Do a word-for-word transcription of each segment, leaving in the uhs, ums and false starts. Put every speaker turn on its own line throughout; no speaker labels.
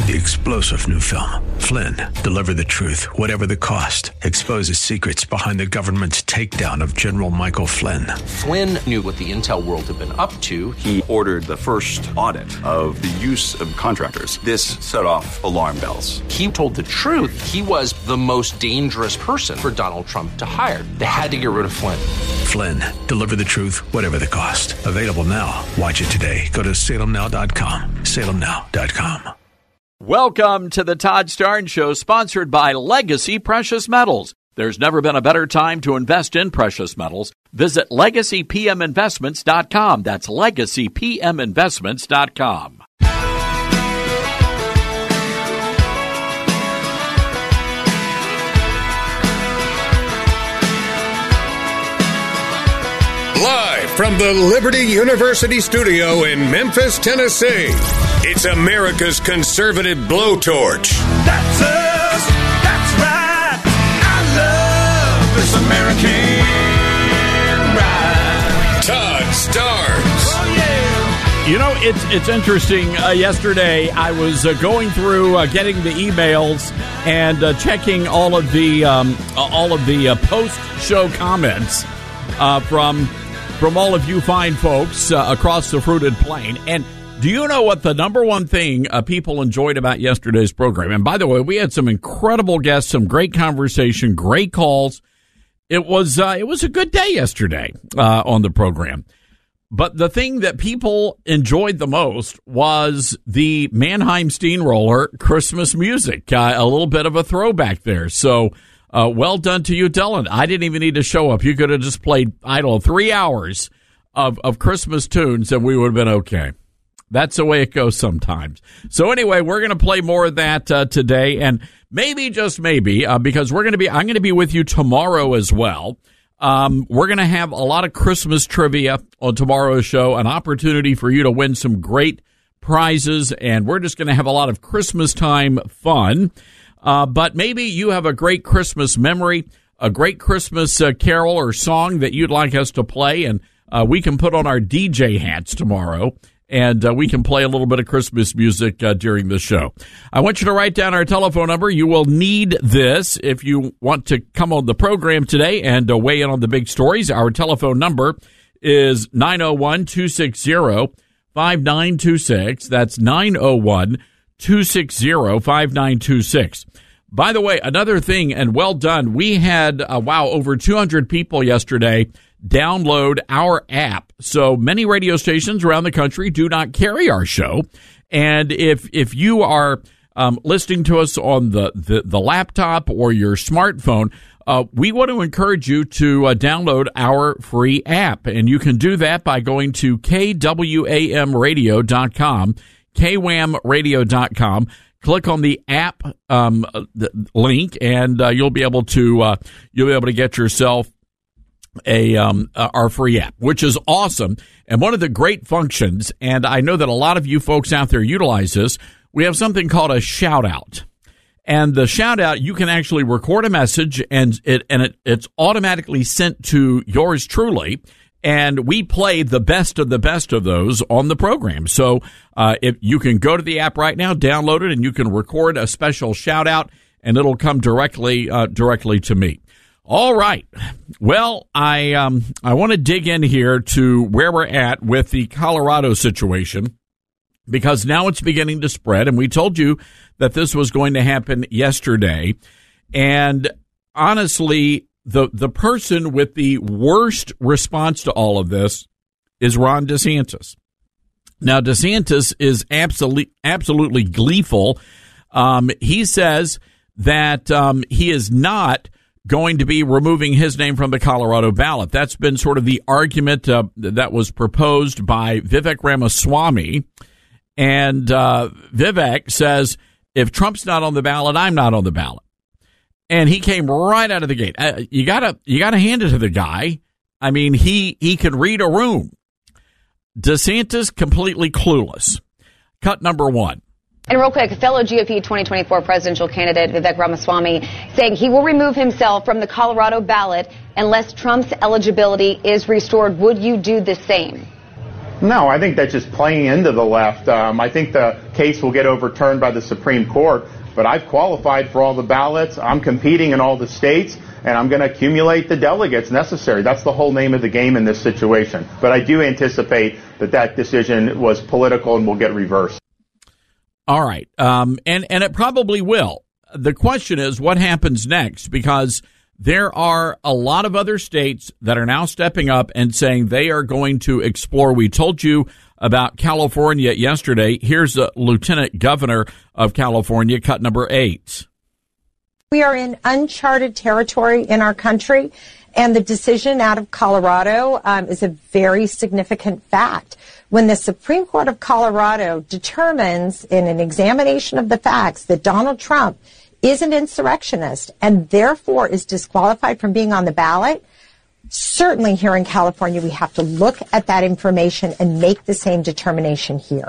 the explosive new film, Flynn, Deliver the Truth, Whatever the Cost, exposes secrets behind the government's takedown of General Michael Flynn.
Flynn knew what the intel world had been up to.
He ordered the first audit of the use of contractors. This set off alarm bells.
He told the truth. He was the most dangerous person for Donald Trump to hire. They had to get rid of Flynn.
Flynn, Deliver the Truth, Whatever the Cost. Available now. Watch it today. Go to salem now dot com. salem now dot com.
Welcome to the Todd Starnes Show, sponsored by Legacy Precious Metals. There's never been a better time to invest in precious metals. Visit legacy p m investments dot com. That's legacy p m investments dot com.
Live from the Liberty University studio in Memphis, Tennessee, it's America's conservative blowtorch.
That's us. That's right. I love this American ride.
Todd Starnes.
Oh, yeah.
You know, it's it's interesting. Uh, yesterday, I was uh, going through uh, getting the emails and uh, checking all of the um, all of the uh, post-show comments uh, from from all of you fine folks uh, across the fruited plain. And do you know what the number one thing uh, people enjoyed about yesterday's program? And by the way, we had some incredible guests, some great conversation, great calls. It was uh, it was a good day yesterday uh, on the program. But the thing that people enjoyed the most was the Mannheim Steamroller Christmas music, uh, a little bit of a throwback there. So uh, well done to you, Dylan. I didn't even need to show up. You could have just played, I don't know, three hours of, of Christmas tunes and we would have been okay. That's the way it goes sometimes. So anyway, we're going to play more of that uh, today, and maybe, just maybe, uh, because we're going to be, I'm going to be with you tomorrow as well. Um, we're going to have a lot of Christmas trivia on tomorrow's show, an opportunity for you to win some great prizes, and we're just going to have a lot of Christmas time fun. Uh, but maybe you have a great Christmas memory, a great Christmas uh, carol or song that you'd like us to play, and uh, we can put on our D J hats tomorrow. And uh, we can play a little bit of Christmas music uh, during the show. I want you to write down our telephone number. You will need this if you want to come on the program today and uh, weigh in on the big stories. Our telephone number is nine oh one, two six zero, five nine two six. That's nine oh one, two six zero, five nine two six. By the way, another thing, and well done, we had, uh, wow, over two hundred people yesterday download our app. So many radio stations around the country do not carry our show. And if if you are um, listening to us on the, the, the laptop or your smartphone, uh, we want to encourage you to uh, download our free app. And you can do that by going to K W A M radio dot com, K W A M radio dot com. Click on the app um, the link, and uh, you'll be able to uh, you'll be able to get yourself a um uh, our free app, which is awesome. And one of the great functions, and I know that a lot of you folks out there utilize this, we have something called a shout out. And the shout out, you can actually record a message and it and it it's automatically sent to yours truly. And we play the best of the best of those on the program. So uh if you can go to the app right now, download it, and you can record a special shout out, and it'll come directly uh directly to me. All right. Well, I um I want to dig in here to where we're at with the Colorado situation, because now it's beginning to spread, and we told you that this was going to happen yesterday. And honestly, the the person with the worst response to all of this is Ron DeSantis. Now, DeSantis is absolutely absolutely gleeful. Um, he says that um, he is not going to be removing his name from the Colorado ballot. That's been sort of the argument uh, that was proposed by Vivek Ramaswamy. And uh, Vivek says, if Trump's not on the ballot, I'm not on the ballot. And he came right out of the gate. Uh, you gotta, you gotta hand it to the guy. I mean, he, he can read a room. DeSantis completely clueless. Cut number one.
And real quick, fellow G O P twenty twenty-four presidential candidate Vivek Ramaswamy saying he will remove himself from the Colorado ballot unless Trump's eligibility is restored. Would you do the same?
No, I think that's just playing into the left. Um, I think the case will get overturned by the Supreme Court, but I've qualified for all the ballots. I'm competing in all the states, and I'm going to accumulate the delegates necessary. That's the whole name of the game in this situation. But I do anticipate that that decision was political and will get reversed.
All right. Um, and, and it probably will. The question is what happens next, because there are a lot of other states that are now stepping up and saying they are going to explore. We told you about California yesterday. Here's the Lieutenant Governor of California, cut number eight.
We are in uncharted territory in our country, and the decision out of Colorado um, is a very significant fact. When the Supreme Court of Colorado determines in an examination of the facts that Donald Trump is an insurrectionist and therefore is disqualified from being on the ballot, certainly here in California we have to look at that information and make the same determination here.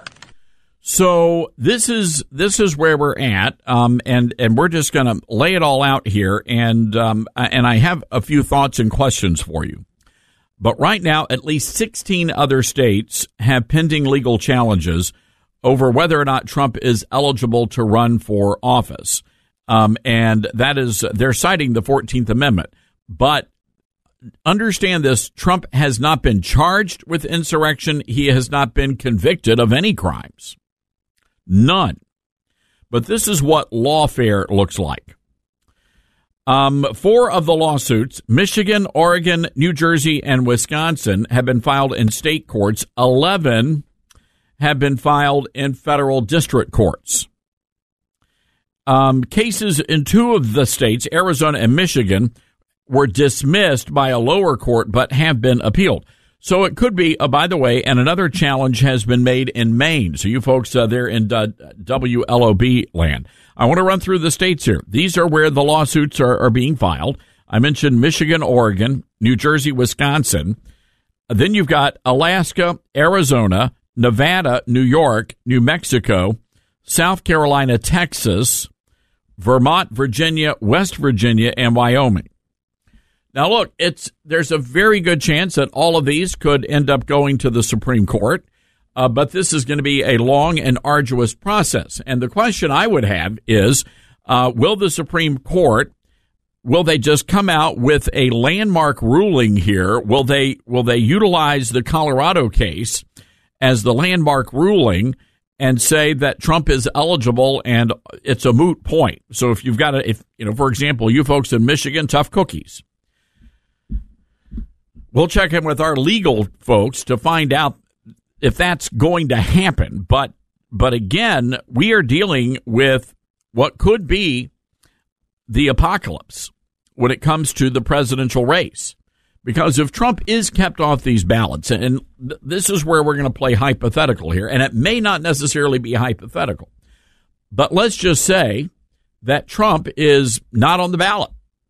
So this is this is where we're at, um, and and we're just going to lay it all out here, and um, and I have a few thoughts and questions for you. But right now, at least sixteen other states have pending legal challenges over whether or not Trump is eligible to run for office. Um, and that is, they're citing the fourteenth Amendment. But understand this, Trump has not been charged with insurrection. He has not been convicted of any crimes. None. But this is what lawfare looks like. Um, four of the lawsuits, Michigan, Oregon, New Jersey, and Wisconsin, have been filed in state courts. Eleven have been filed in federal district courts. Um, cases in two of the states, Arizona and Michigan, were dismissed by a lower court but have been appealed. So it could be, uh, by the way, and another challenge has been made in Maine. So you folks uh, there in uh, W L O B land. I want to run through the states here. These are where the lawsuits are, are being filed. I mentioned Michigan, Oregon, New Jersey, Wisconsin. Then you've got Alaska, Arizona, Nevada, New York, New Mexico, South Carolina, Texas, Vermont, Virginia, West Virginia, and Wyoming. Now, look, it's there's a very good chance that all of these could end up going to the Supreme Court, uh, but this is going to be a long and arduous process. And the question I would have is, uh, will the Supreme Court, will they just come out with a landmark ruling here? Will they will they utilize the Colorado case as the landmark ruling and say that Trump is eligible and it's a moot point? So if you've got a, if you know, for example, you folks in Michigan, tough cookies. We'll check in with our legal folks to find out if that's going to happen. But but again, we are dealing with what could be the apocalypse when it comes to the presidential race. Because if Trump is kept off these ballots, and th- this is where we're going to play hypothetical here, and it may not necessarily be hypothetical, but let's just say that Trump is not on the ballot.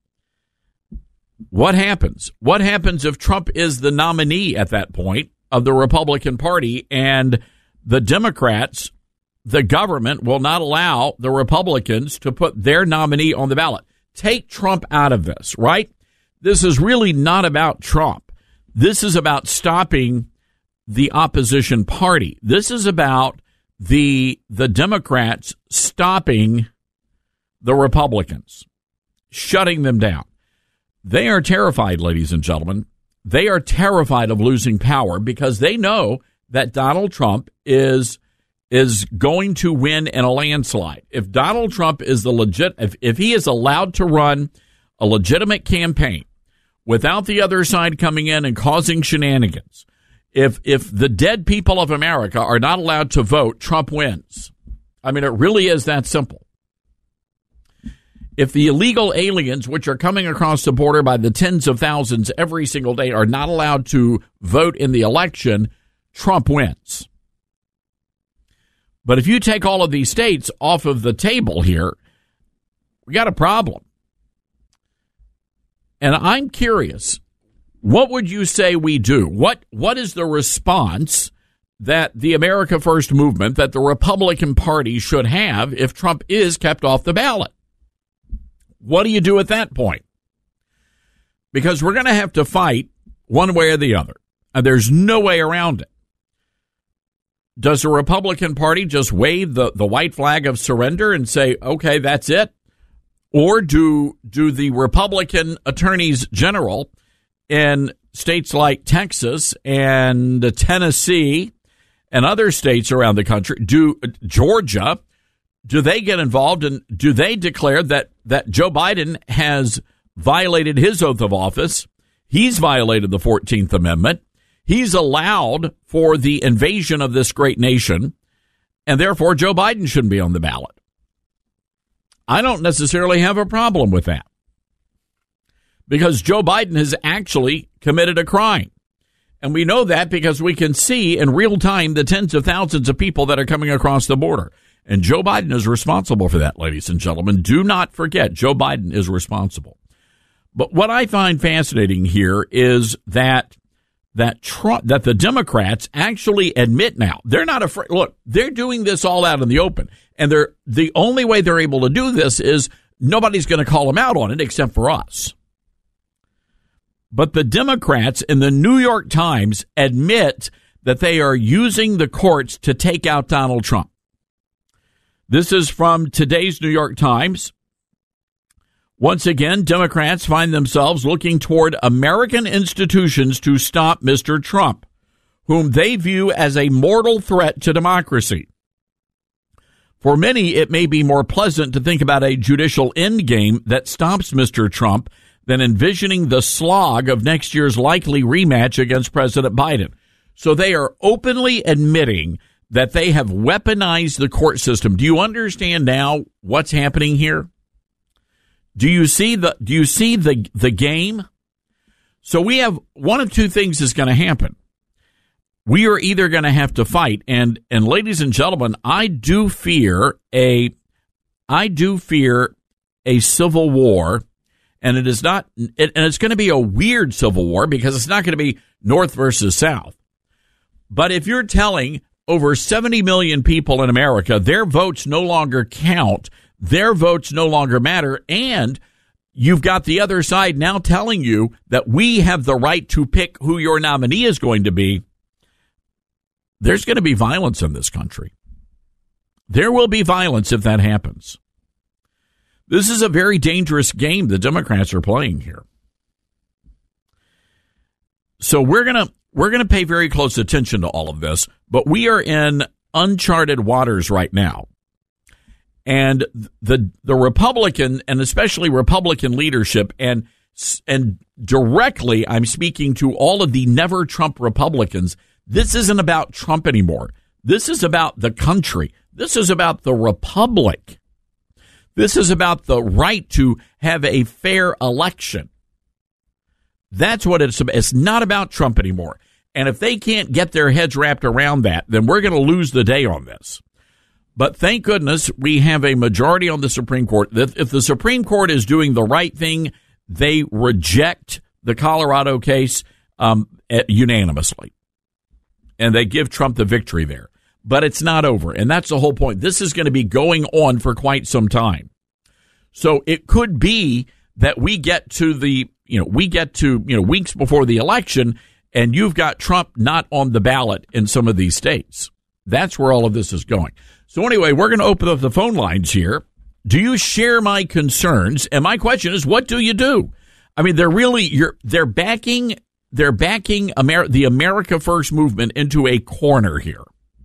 What happens? What happens if Trump is the nominee at that point of the Republican Party and the Democrats, the government, will not allow the Republicans to put their nominee on the ballot? Take Trump out of this, right? This is really not about Trump. This is about stopping the opposition party. This is about the the Democrats stopping the Republicans, shutting them down. They are terrified, ladies and gentlemen. They are terrified of losing power because they know that Donald Trump is is going to win in a landslide. If Donald Trump is the legit, if, if he is allowed to run a legitimate campaign without the other side coming in and causing shenanigans, if if the dead people of America are not allowed to vote, Trump wins. I mean, it really is that simple. If the illegal aliens, which are coming across the border by the tens of thousands every single day, are not allowed to vote in the election, Trump wins. But if you take all of these states off of the table here, we got a problem. And I'm curious, what would you say we do? What what is the response that the America First movement, that the Republican Party should have if Trump is kept off the ballot? What do you do at that point? Because we're going to have to fight one way or the other. And there's no way around it. does the Republican Party just wave the, the white flag of surrender and say, okay, that's it? Or do do the Republican attorneys general in states like Texas and Tennessee and other states around the country, do Georgia, do they get involved and do they declare that, that Joe Biden has violated his oath of office? He's violated the fourteenth Amendment. He's allowed for the invasion of this great nation, and therefore Joe Biden shouldn't be on the ballot. I don't necessarily have a problem with that because Joe Biden has actually committed a crime. And we know that because we can see in real time the tens of thousands of people that are coming across the border. And Joe Biden is responsible for that, ladies and gentlemen. Do not forget, Joe Biden is responsible. But what I find fascinating here is that that Trump, that the Democrats actually admit now they're not afraid. Look, they're doing this all out in the open, and they're the only way they're able to do this is nobody's going to call them out on it except for us. But the Democrats in the New York Times admit that they are using the courts to take out Donald Trump. This is from today's New York Times. Once again, Democrats find themselves looking toward American institutions to stop Mister Trump, whom they view as a mortal threat to democracy. For many, it may be more pleasant to think about a judicial endgame that stops Mister Trump than envisioning the slog of next year's likely rematch against President Biden. So they are openly admitting that they have weaponized the court system. Do you understand now what's happening here? Do you see the do you see the the game? So we have one of two things is going to happen. We are either going to have to fight, and and ladies and gentlemen, I do fear a I do fear a civil war, and it is not it, and it's going to be a weird civil war because it's not going to be North versus South. But if you're telling over seventy million people in America their votes no longer count, their votes no longer matter, and you've got the other side now telling you that we have the right to pick who your nominee is going to be, there's going to be violence in this country. There will be violence if that happens. This is a very dangerous game the Democrats are playing here. So we're going to we're going to pay very close attention to all of this, but we are in uncharted waters right now. And the the Republican and especially Republican leadership and and directly I'm speaking to all of the never Trump Republicans. This isn't about Trump anymore. This is about the country. This is about the republic. This is about the right to have a fair election. That's what it's about. It's not about Trump anymore. And if they can't get their heads wrapped around that, then we're going to lose the day on this. But thank goodness we have a majority on the Supreme Court. If the Supreme Court is doing the right thing, they reject the Colorado case um, unanimously. And they give Trump the victory there. But it's not over. And that's the whole point. This is going to be going on for quite some time. So it could be that we get to the, you know, we get to, you know, weeks before the election and you've got Trump not on the ballot in some of these states. That's where all of this is going. So anyway, we're going to open up the phone lines here. Do you share my concerns? And my question is, what do you do? I mean, they're really you're they're backing they're backing Amer- the America First movement into a corner here.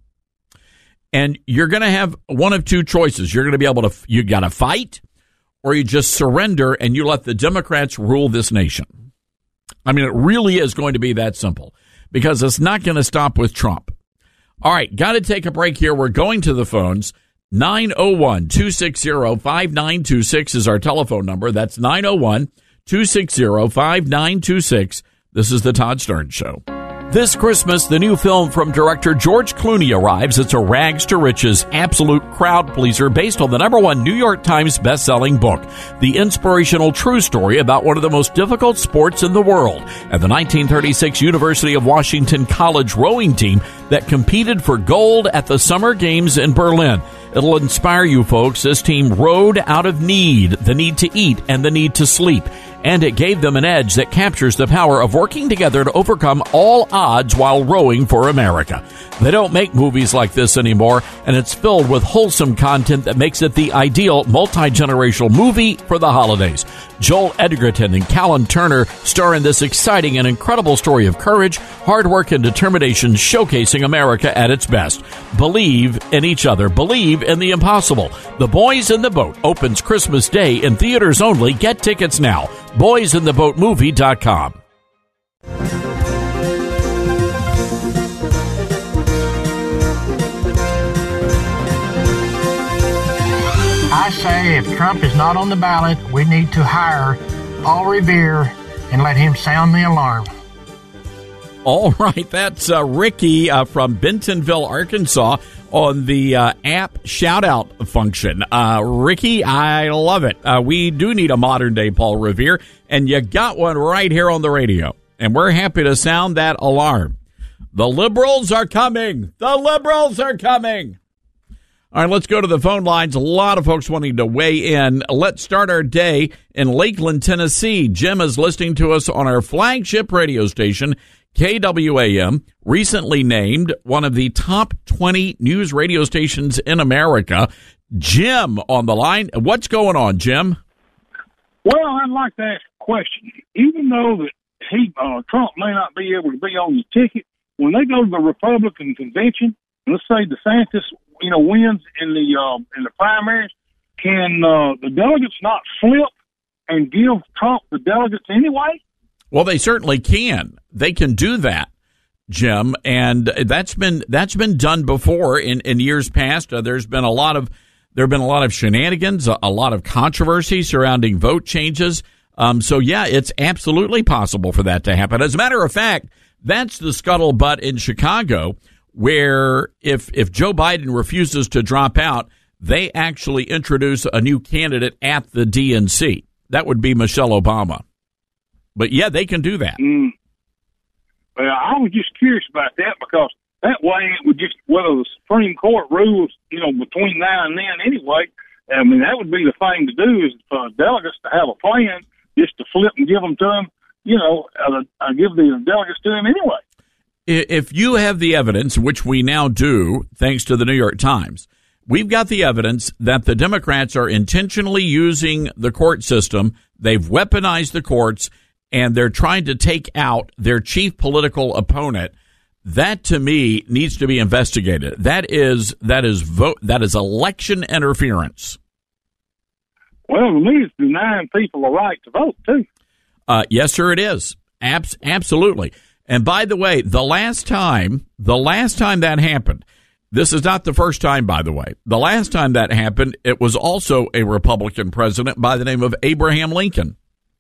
And you're going to have one of two choices. You're going to be able to you got to fight, or you just surrender and you let the Democrats rule this nation. I mean, it really is going to be that simple because it's not going to stop with Trump. All right, got to take a break here. We're going to the phones. nine oh one, two six zero, five nine two six is our telephone number. That's nine oh one, two six zero, five nine two six. This is the Todd Stern Show. This Christmas, the new film from director George Clooney arrives. It's a rags to riches, absolute crowd pleaser based on the number one New York Times best-selling book, the inspirational true story about one of the most difficult sports in the world, and the nineteen thirty-six University of Washington College rowing team that competed for gold at the Summer Games in Berlin. It'll inspire you folks. This team rowed out of need, the need to eat and the need to sleep. and it gave them an edge that captures the power of working together to overcome all odds while rowing for America. They don't make movies like this anymore, and it's filled with wholesome content that makes it the ideal multi-generational movie for the holidays. Joel Edgerton and Callan Turner star in this exciting and incredible story of courage, hard work, and determination, showcasing America at its best. Believe in each other. Believe in the impossible. The Boys in the Boat opens Christmas Day in theaters only. Get tickets now. boys in the boat movie dot com.
I say if Trump is not on the ballot, we need to hire Paul Revere and let him sound the alarm.
All right, that's uh, Ricky uh, from Bentonville, Arkansas, on the uh, app shout-out function. Uh, Ricky, I love it. Uh, we do need a modern-day Paul Revere, and you got one right here on the radio, and we're happy to sound that alarm. The liberals are coming. The liberals are coming. All right, let's go to the phone lines. A lot of folks wanting to weigh in. Let's start our day in Lakeland, Tennessee. Jim is listening to us on our flagship radio station, K W A M, recently named one of the top twenty news radio stations in America. Jim on the line. What's going on, Jim?
Well, I'd like to ask a question. Even though that he uh, Trump may not be able to be on the ticket, when they go to the Republican convention, let's say DeSantis, you know, wins in the uh, in the primaries, can uh, the delegates not flip and give Trump the delegates anyway?
Well, they certainly can. They can do that, Jim, and that's been that's been done before in, in years past. Uh, there's been a lot of there have been a lot of shenanigans, a, a lot of controversy surrounding vote changes. Um, so yeah, it's absolutely possible for that to happen. As a matter of fact, that's the scuttlebutt in Chicago, where if if Joe Biden refuses to drop out, they actually introduce a new candidate at the D N C. That would be Michelle Obama. But, yeah, they can do that.
Mm. Well, I was just curious about that because that way it would just, whether the Supreme Court rules, you know, between now and then anyway, I mean, that would be the thing to do is for delegates to have a plan just to flip and give them to them, you know, uh, uh, give the delegates to them anyway.
If you have the evidence, which we now do, thanks to the New York Times, we've got the evidence that the Democrats are intentionally using the court system. They've weaponized the courts, and they're trying to take out their chief political opponent. That, to me, needs to be investigated. That is that is vote that is election interference.
Well, to me, it's denying people a right to vote too.
Uh, yes, sir, it is. Abs- absolutely. And by the way, the last time, the last time that happened, this is not the first time, by the way. The last time that happened, it was also a Republican president by the name of Abraham Lincoln.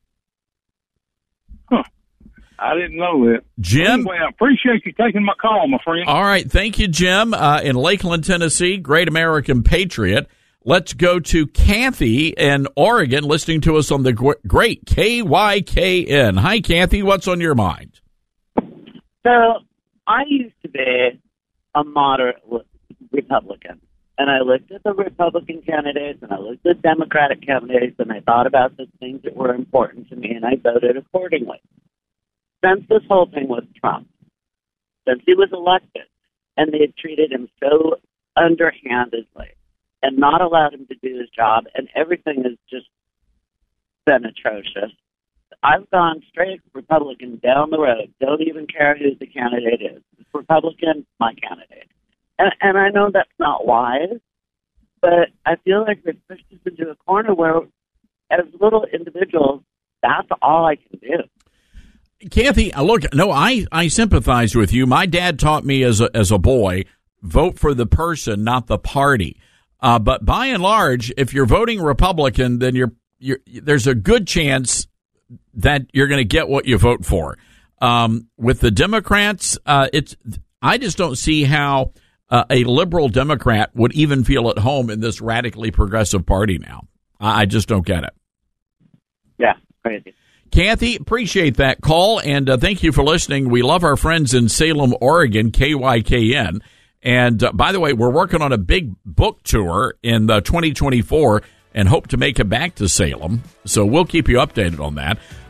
Huh. I didn't know that.
Jim?
Anyway, I appreciate you taking my call, my friend.
All right. Thank you, Jim. Uh, in Lakeland, Tennessee, great American patriot. Let's go to Kathy in Oregon, listening to us on the great K Y K N. Hi, Kathy. What's on your mind?
So I used to be a moderate Republican, and I looked at the Republican candidates, and I looked at Democratic candidates, and I thought about the things that were important to me, and I voted accordingly. Since this whole thing with Trump, since he was elected, and they had treated him so underhandedly and not allowed him to do his job, and everything has just been atrocious, I've gone straight Republican down the road. Don't even care who the candidate is. Republican, my candidate. And, and I know that's not wise, but I feel like they've pushed us into a corner where, as little individuals, that's all I can do.
Kathy, look, no, I, I sympathize with you. My dad taught me as a, as a boy, vote for the person, not the party. Uh, but by and large, if you're voting Republican, then you're, you're there's a good chance that you're going to get what you vote for. Um, with the Democrats, uh, it's I just don't see how uh, a liberal Democrat would even feel at home in this radically progressive party now. I, I just don't get it.
Yeah, crazy.
Kathy, appreciate that call, and uh, thank you for listening. We love our friends in Salem, Oregon, K Y K N. And uh, by the way, we're working on a big book tour in uh, twenty twenty-four and hope to make it back to Salem. So we'll keep you updated on that.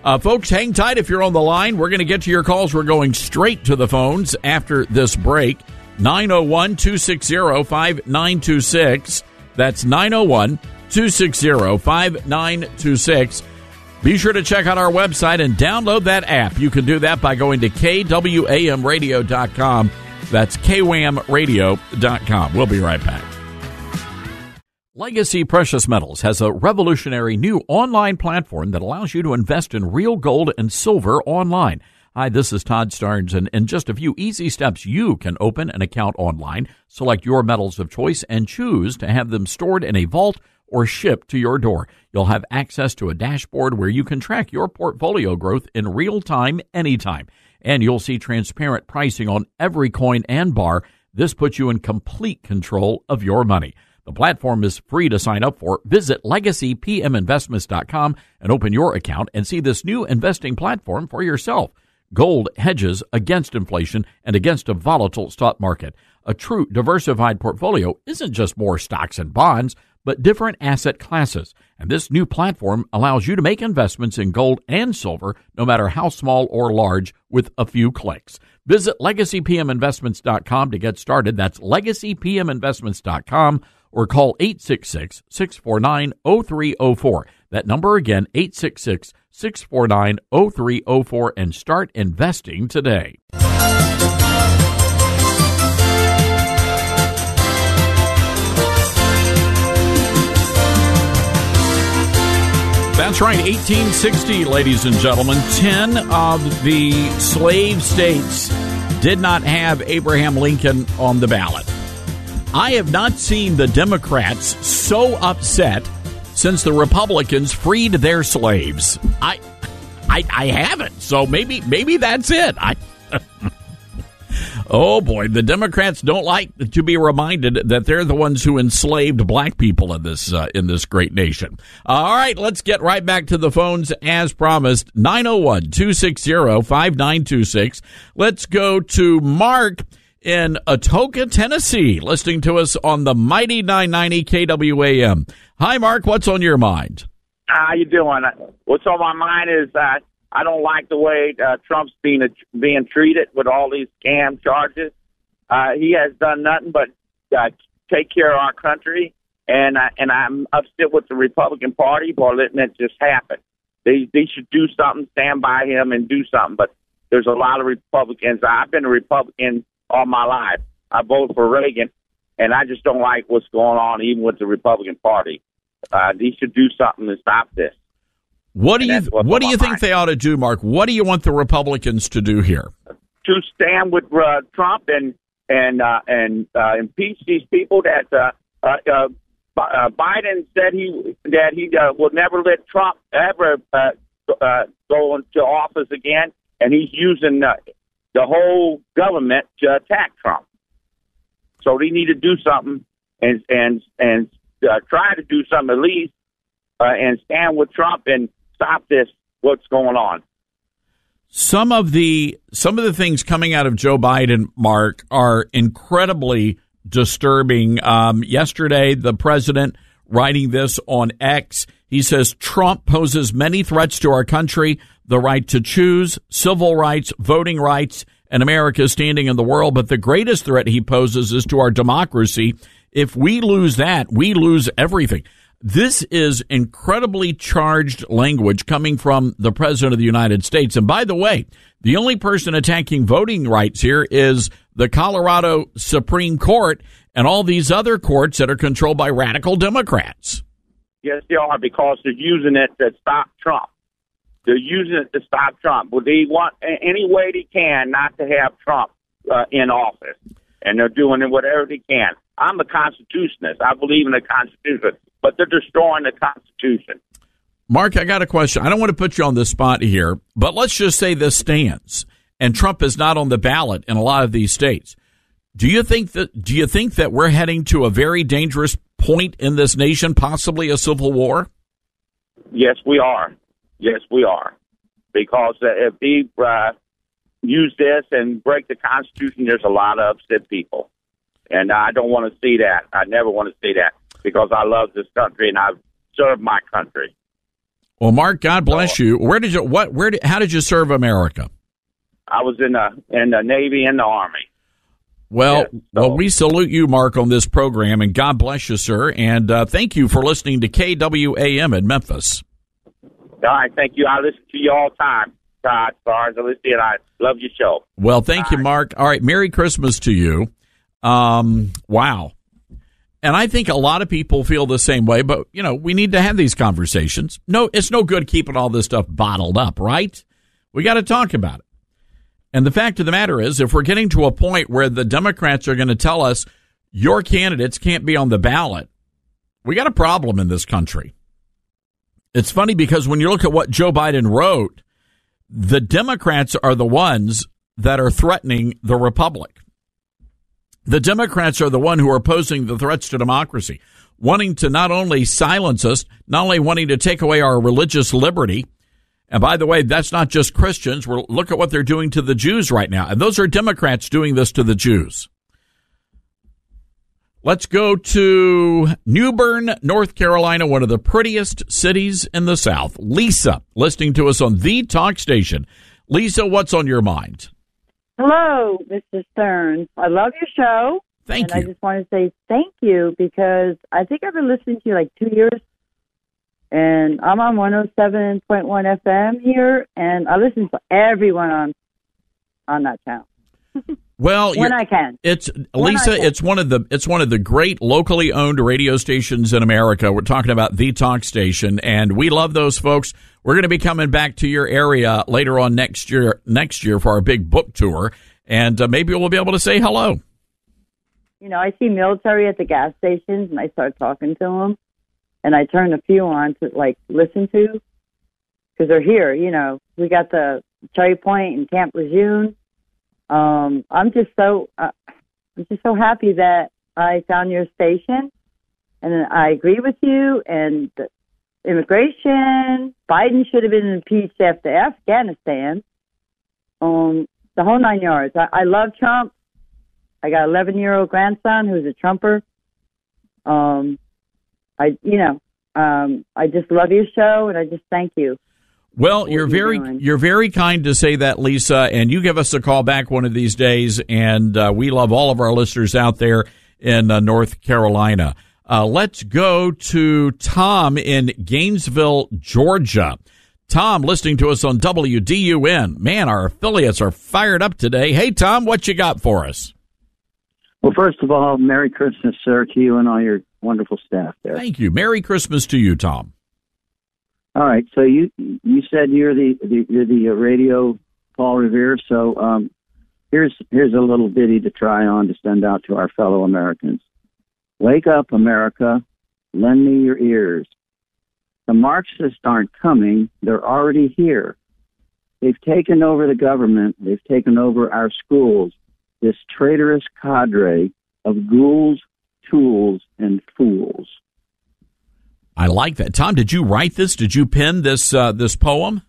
Uh, folks, hang tight if you're on the line. We're going to get to your calls. We're going straight to the phones after this break. nine oh one, two six zero, five nine two six. That's nine oh one, two six zero, five nine two six. Be sure to check out our website and download that app. You can do that by going to K W A M radio dot com. That's K W A M radio dot com. We'll be right back. Legacy Precious Metals has a revolutionary new online platform that allows you to invest in real gold and silver online. Hi, this is Todd Starnes, and in just a few easy steps, you can open an account online, select your metals of choice, and choose to have them stored in a vault or shipped to your door. You'll have access to a dashboard where you can track your portfolio growth in real time, anytime. And you'll see transparent pricing on every coin and bar. This puts you in complete control of your money. The platform is free to sign up for. Visit legacy p m investments dot com and open your account and see this new investing platform for yourself. Gold hedges against inflation and against a volatile stock market. A true diversified portfolio isn't just more stocks and bonds, but different asset classes. And this new platform allows you to make investments in gold and silver, no matter how small or large, with a few clicks. Visit legacy p m investments dot com to get started. That's legacy p m investments dot com. Or call eight six six, six four nine, zero three zero four. That number again, eight six six, six four nine, zero three zero four, and start investing today. That's right, eighteen sixty, ladies and gentlemen. Ten of the slave states did not have Abraham Lincoln on the ballot. I have not seen the Democrats so upset since the Republicans freed their slaves. I, I, I haven't. So maybe, maybe that's it. I, oh boy, the Democrats don't like to be reminded that they're the ones who enslaved black people in this uh, in this great nation. All right, let's get right back to the phones as promised. nine oh one, two six zero, five nine two six. Let's go to Mark in Atoka, Tennessee, listening to us on the mighty nine ninety K W A M. Hi, Mark. What's on your mind?
How you doing? What's on my mind is uh, I don't like the way uh, Trump's being being treated with all these scam charges. Uh, he has done nothing but uh, take care of our country, and uh, and I'm upset with the Republican Party for letting it just happen. They they should do something, stand by him, and do something. But there's a lot of Republicans. I've been a Republican all my life. I voted for Reagan, and I just don't like what's going on, even with the Republican Party. Uh, they should do something to stop this.
What do you What do you think they ought to do, Mark? What do you want the Republicans to do here?
To stand with uh, Trump and and uh, and uh, impeach these people. That uh, uh, uh, uh, Biden said he that he uh, will never let Trump ever uh, uh, go into office again, and he's using uh, the whole government to attack Trump. So they need to do something and and and uh, try to do something at least uh, and stand with Trump and stop this. What's going on?
Some of the some of the things coming out of Joe Biden, Mark, are incredibly disturbing. Um, yesterday, the president writing this on X, he says Trump poses many threats to our country, the right to choose, civil rights, voting rights, and America's standing in the world. But the greatest threat he poses is to our democracy. If we lose that, we lose everything. This is incredibly charged language coming from the President of the United States. And by the way, the only person attacking voting rights here is the Colorado Supreme Court and all these other courts that are controlled by radical Democrats.
Yes, they are, because they're using it to stop Trump. They're using it to stop Trump. Well, they want any way they can not to have Trump uh, in office, and they're doing it whatever they can. I'm a constitutionalist. I believe in the Constitution, but they're destroying the Constitution.
Mark, I got a question. I don't want to put you on the spot here, but let's just say this stands, and Trump is not on the ballot in a lot of these states. Do you think that? Do you think that we're heading to a very dangerous point in this nation, possibly a civil war?
Yes, we are. Yes, we are. Because uh, if they uh, use this and break the Constitution, there's a lot of upset people. And I don't want to see that. I never want to see that, because I love this country and I've served my country.
Well, Mark, God bless you. Where did you what? Where? Did, how did you serve America?
I was in the in the Navy and the Army.
Well,
Yeah, so.
well, we salute you, Mark, on this program, and God bless you, sir. And uh, thank you for listening to K W A M in Memphis.
All right, thank you. I listen to you all the time, Todd. As far as I listen to you, I love your show.
Well, thank all you, right. Mark. All right, Merry Christmas to you. Um, wow. And I think a lot of people feel the same way, but, you know, we need to have these conversations. No, it's no good keeping all this stuff bottled up, right? We got to talk about it. And the fact of the matter is, if we're getting to a point where the Democrats are going to tell us your candidates can't be on the ballot, we got a problem in this country. It's funny because when you look at what Joe Biden wrote, the Democrats are the ones that are threatening the Republic. The Democrats are the one who are posing the threats to democracy, wanting to not only silence us, not only wanting to take away our religious liberty. And by the way, that's not just Christians. We're, look at what they're doing to the Jews right now. And those are Democrats doing this to the Jews. Let's go to New Bern, North Carolina, one of the prettiest cities in the South. Lisa, listening to us on the talk station. Lisa, what's on your mind?
Hello, Mister Stearns. I love your show.
Thank
and
you.
I just want to say thank you because I think I've been listening to you like two years. And I'm on one oh seven point one F M here, and I listen to everyone on on that channel.
Well,
when I can.
It's
When
Lisa.
I can.
It's one of the it's one of the great locally owned radio stations in America. We're talking about the talk station, and we love those folks. We're going to be coming back to your area later on next year. Next year for our big book tour, and uh, maybe we'll be able to say hello.
You know, I see military at the gas stations, and I start talking to them, and I turn a few on to like listen to because they're here. You know, we got the Cherry Point and Camp Lejeune. Um, I'm just so uh, I'm just so happy that I found your station, and I agree with you. And the immigration, Biden should have been impeached after Afghanistan. Um, the whole nine yards. I, I love Trump. I got an eleven-year-old grandson who's a Trumper. Um, I you know um, I just love your show, and I just thank you.
Well, you're very
doing?
you're very kind to say that, Lisa, and you give us a call back one of these days, and uh, we love all of our listeners out there in uh, North Carolina. Uh, let's go to Tom in Gainesville, Georgia. Tom, listening to us on W D U N. Man, our affiliates are fired up today. Hey, Tom, what you got for us?
Well, first of all, Merry Christmas, sir, to you and all your wonderful staff there.
Thank you. Merry Christmas to you, Tom.
All right, so you you said you're the, the you're the radio Paul Revere. So um, here's here's a little ditty to try on to send out to our fellow Americans. Wake up, America! Lend me your ears. The Marxists aren't coming; they're already here. They've taken over the government. They've taken over our schools. This traitorous cadre of ghouls, tools, and fools.
I like that. Tom, did you write this? Did you pen this uh, this poem?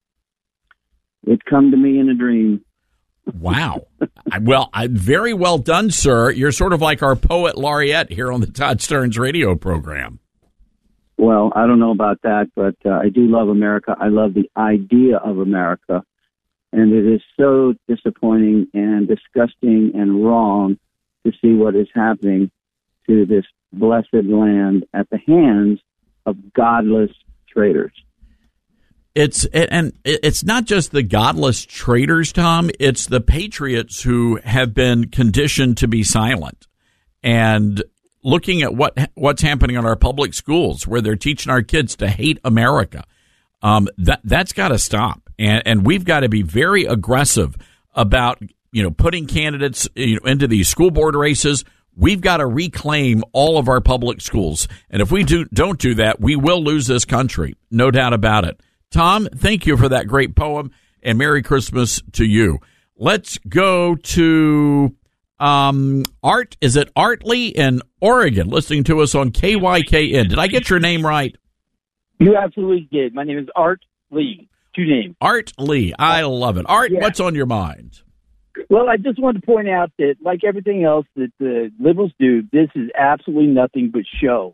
It come to me in a dream.
Wow. I, well, I, very well done, sir. You're sort of like our poet laureate here on the Todd Stearns radio program.
Well, I don't know about that, but uh, I do love America. I love the idea of America. And it is so disappointing and disgusting and wrong to see what is happening to this blessed land at the hands of godless traitors.
It's and it's not just the godless traitors, Tom. It's the patriots who have been conditioned to be silent. And looking at what what's happening in our public schools, where they're teaching our kids to hate America, um, that that's got to stop. And and we've got to be very aggressive about you know putting candidates you know, into these school board races. We've got to reclaim all of our public schools. And if we do, don't do that, we will lose this country. No doubt about it. Tom, thank you for that great poem, and Merry Christmas to you. Let's go to um, Art. Is it Art Lee in Oregon, listening to us on K Y K N? Did I get your name right?
You absolutely did. My name is Art Lee. Two names.
Art Lee. I love it. Art, yeah. What's on your mind?
Well, I just wanted to point out that, like everything else that the liberals do, this is absolutely nothing but show.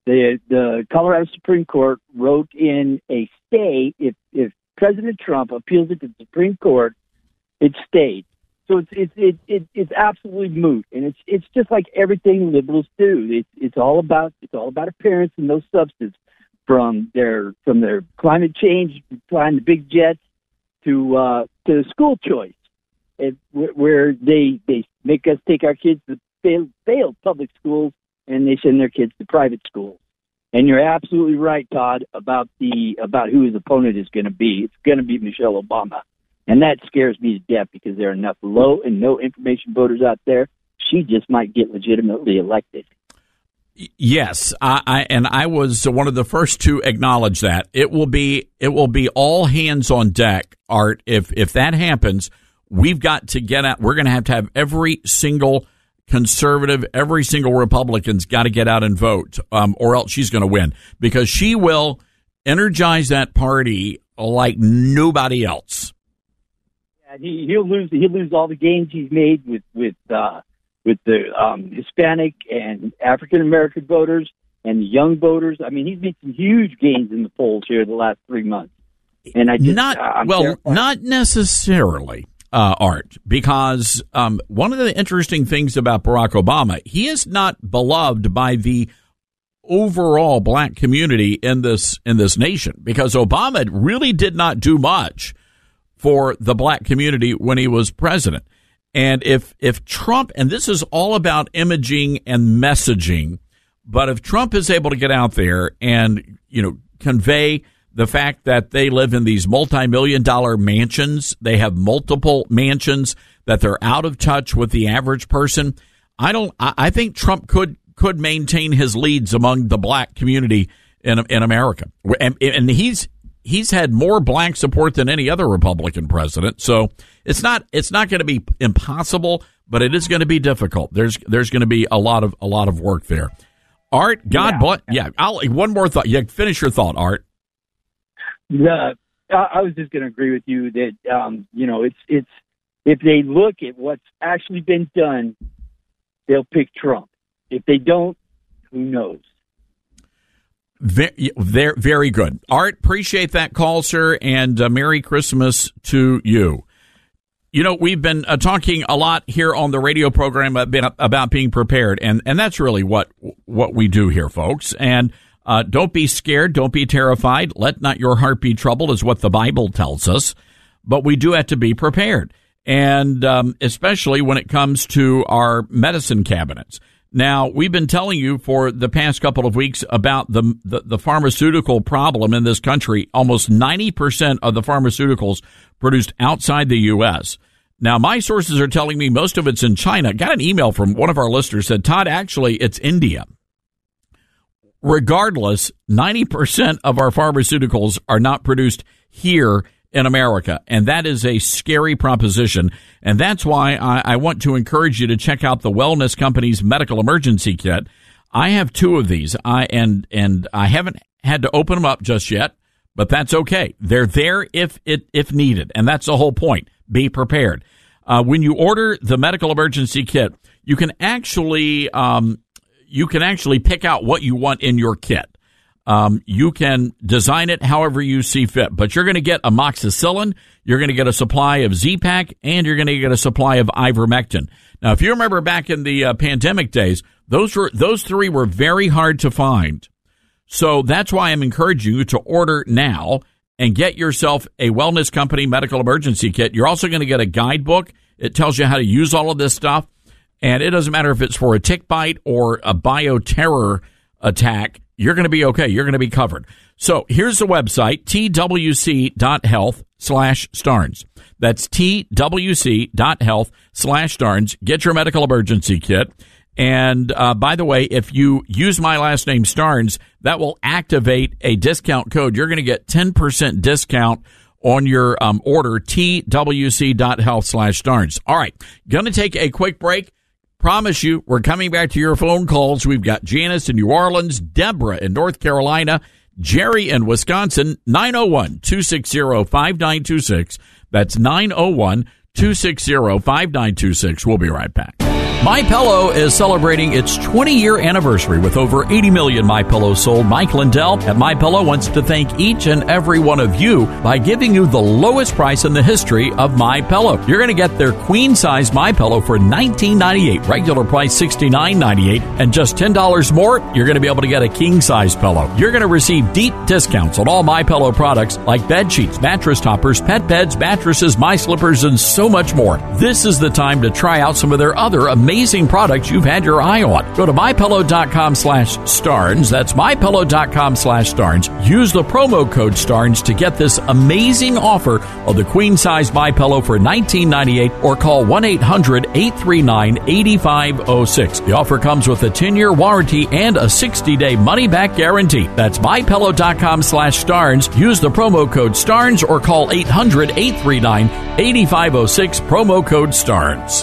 the the Colorado Supreme Court wrote in a stay. If if President Trump appeals it to the Supreme Court, it stayed. So it's it's it, it, it's absolutely moot, and it's it's just like everything liberals do. It's it's all about it's all about appearance and no substance. From their from their climate change, flying the big jets, to uh, to school choice, it, where they they make us take our kids to failed, failed public schools and they send their kids to private schools. And you're absolutely right, Todd, about the about who his opponent is going to be. It's going to be Michelle Obama, and that scares me to death because there are enough low and no information voters out there. She just might get legitimately elected.
Yes, I, I and I was one of the first to acknowledge that. It will be it will be all hands on deck, Art. If if that happens, we've got to get out. We're going to have to have every single conservative, every single Republican's got to get out and vote, um, or else she's going to win, because she will energize that party like nobody else.
Yeah, he, he'll lose. He'll lose all the gains he's made with with. Uh, with the um, Hispanic and African American voters and the young voters. I mean, he's made some huge gains in the polls here the last three months. And I just,
not
uh,
well,
terrified.
not necessarily, uh, Art, because um, one of the interesting things about Barack Obama, he is not beloved by the overall black community in this in this nation, because Obama really did not do much for the black community when he was president. And if if Trump, and this is all about imaging and messaging, but if Trump is able to get out there and, you know, convey the fact that they live in these multi-million dollar mansions, they have multiple mansions, that they're out of touch with the average person, I don't. I, I think Trump could could maintain his leads among the black community in in America, and, and he's. He's had more black support than any other Republican president, so it's not it's not going to be impossible, but it is going to be difficult. There's there's going to be a lot of a lot of work there. Art, God
yeah.
bless. Yeah, I'll, one more thought. Yeah, finish your thought, Art.
The, I, I was just going to agree with you that um, you know it's it's if they look at what's actually been done, they'll pick Trump. If they don't, who knows?
Very, very, very good. Art, appreciate that call, sir, and uh, Merry Christmas to you. You know, we've been uh, talking a lot here on the radio program about, about being prepared, and, and that's really what what we do here, folks. And uh, don't be scared. Don't be terrified. Let not your heart be troubled is what the Bible tells us. But we do have to be prepared, and um, especially when it comes to our medicine cabinets. Now, we've been telling you for the past couple of weeks about the, the, the pharmaceutical problem in this country. Almost ninety percent of the pharmaceuticals produced outside the U S. Now, my sources are telling me most of it's in China. Got an email from one of our listeners said, Todd, actually, it's India. Regardless, ninety percent of our pharmaceuticals are not produced here in America, and that is a scary proposition. And that's why I, I want to encourage you to check out the Wellness Company's Medical Emergency Kit. I have two of these, I and and I haven't had to open them up just yet, but that's okay. They're there if it if needed, and that's the whole point. Be prepared. Uh, when you order the Medical Emergency Kit, you can actually um, you can actually pick out what you want in your kit. Um, you can design it however you see fit, but you're going to get amoxicillin, you're going to get a supply of Z-Pak, and you're going to get a supply of ivermectin. Now, if you remember back in the uh, pandemic days, those were those three were very hard to find. So that's why I'm encouraging you to order now and get yourself a Wellness Company Medical Emergency Kit. You're also going to get a guidebook. It tells you how to use all of this stuff, and it doesn't matter if it's for a tick bite or a bioterror attack. You're going to be okay. You're going to be covered. So here's the website, twc.health slash Starnes. That's twc.health slash Starnes. Get your medical emergency kit. And uh, by the way, if you use my last name, Starnes, that will activate a discount code. You're going to get ten percent discount on your um, order, twc.health slash Starnes. All right, going to take a quick break. Promise you, we're coming back to your phone calls. We've got Janice in New Orleans, Deborah in North Carolina, Jerry in Wisconsin, nine oh one, two six zero, five nine two six. That's nine oh one, two six zero, five nine two six. We'll be right back. MyPillow is celebrating its twenty-year anniversary with over eighty million MyPillows sold. Mike Lindell at MyPillow wants to thank each and every one of you by giving you the lowest price in the history of MyPillow. You're going to get their queen-size MyPillow for nineteen ninety-eight dollars, regular price sixty-nine ninety-eight dollars, and just ten dollars more, you're going to be able to get a king-size pillow. You're going to receive deep discounts on all MyPillow products like bed sheets, mattress toppers, pet beds, mattresses, My Slippers, and so much more. This is the time to try out some of their other amazing Amazing products you've had your eye on. Go to mypillow.com slash Starnes. That's mypillow.com slash Starnes. Use the promo code Starnes to get this amazing offer of the queen size MyPillow for nineteen ninety-eight dollars or call one eight hundred eight three nine eight five zero six. The offer comes with a ten-year warranty and a sixty-day money-back guarantee. That's mypillow.com slash Starnes. Use the promo code Starnes or call eight hundred eight three nine eight five zero six. Promo code Starnes.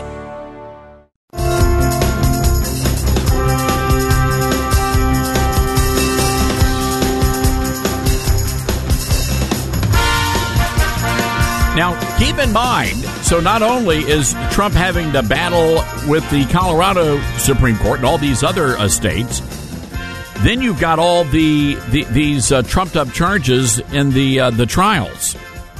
Now, keep in mind, so not only is Trump having to battle with the Colorado Supreme Court and all these other uh, states, then you've got all the, the these uh, trumped-up charges in the uh, the trials.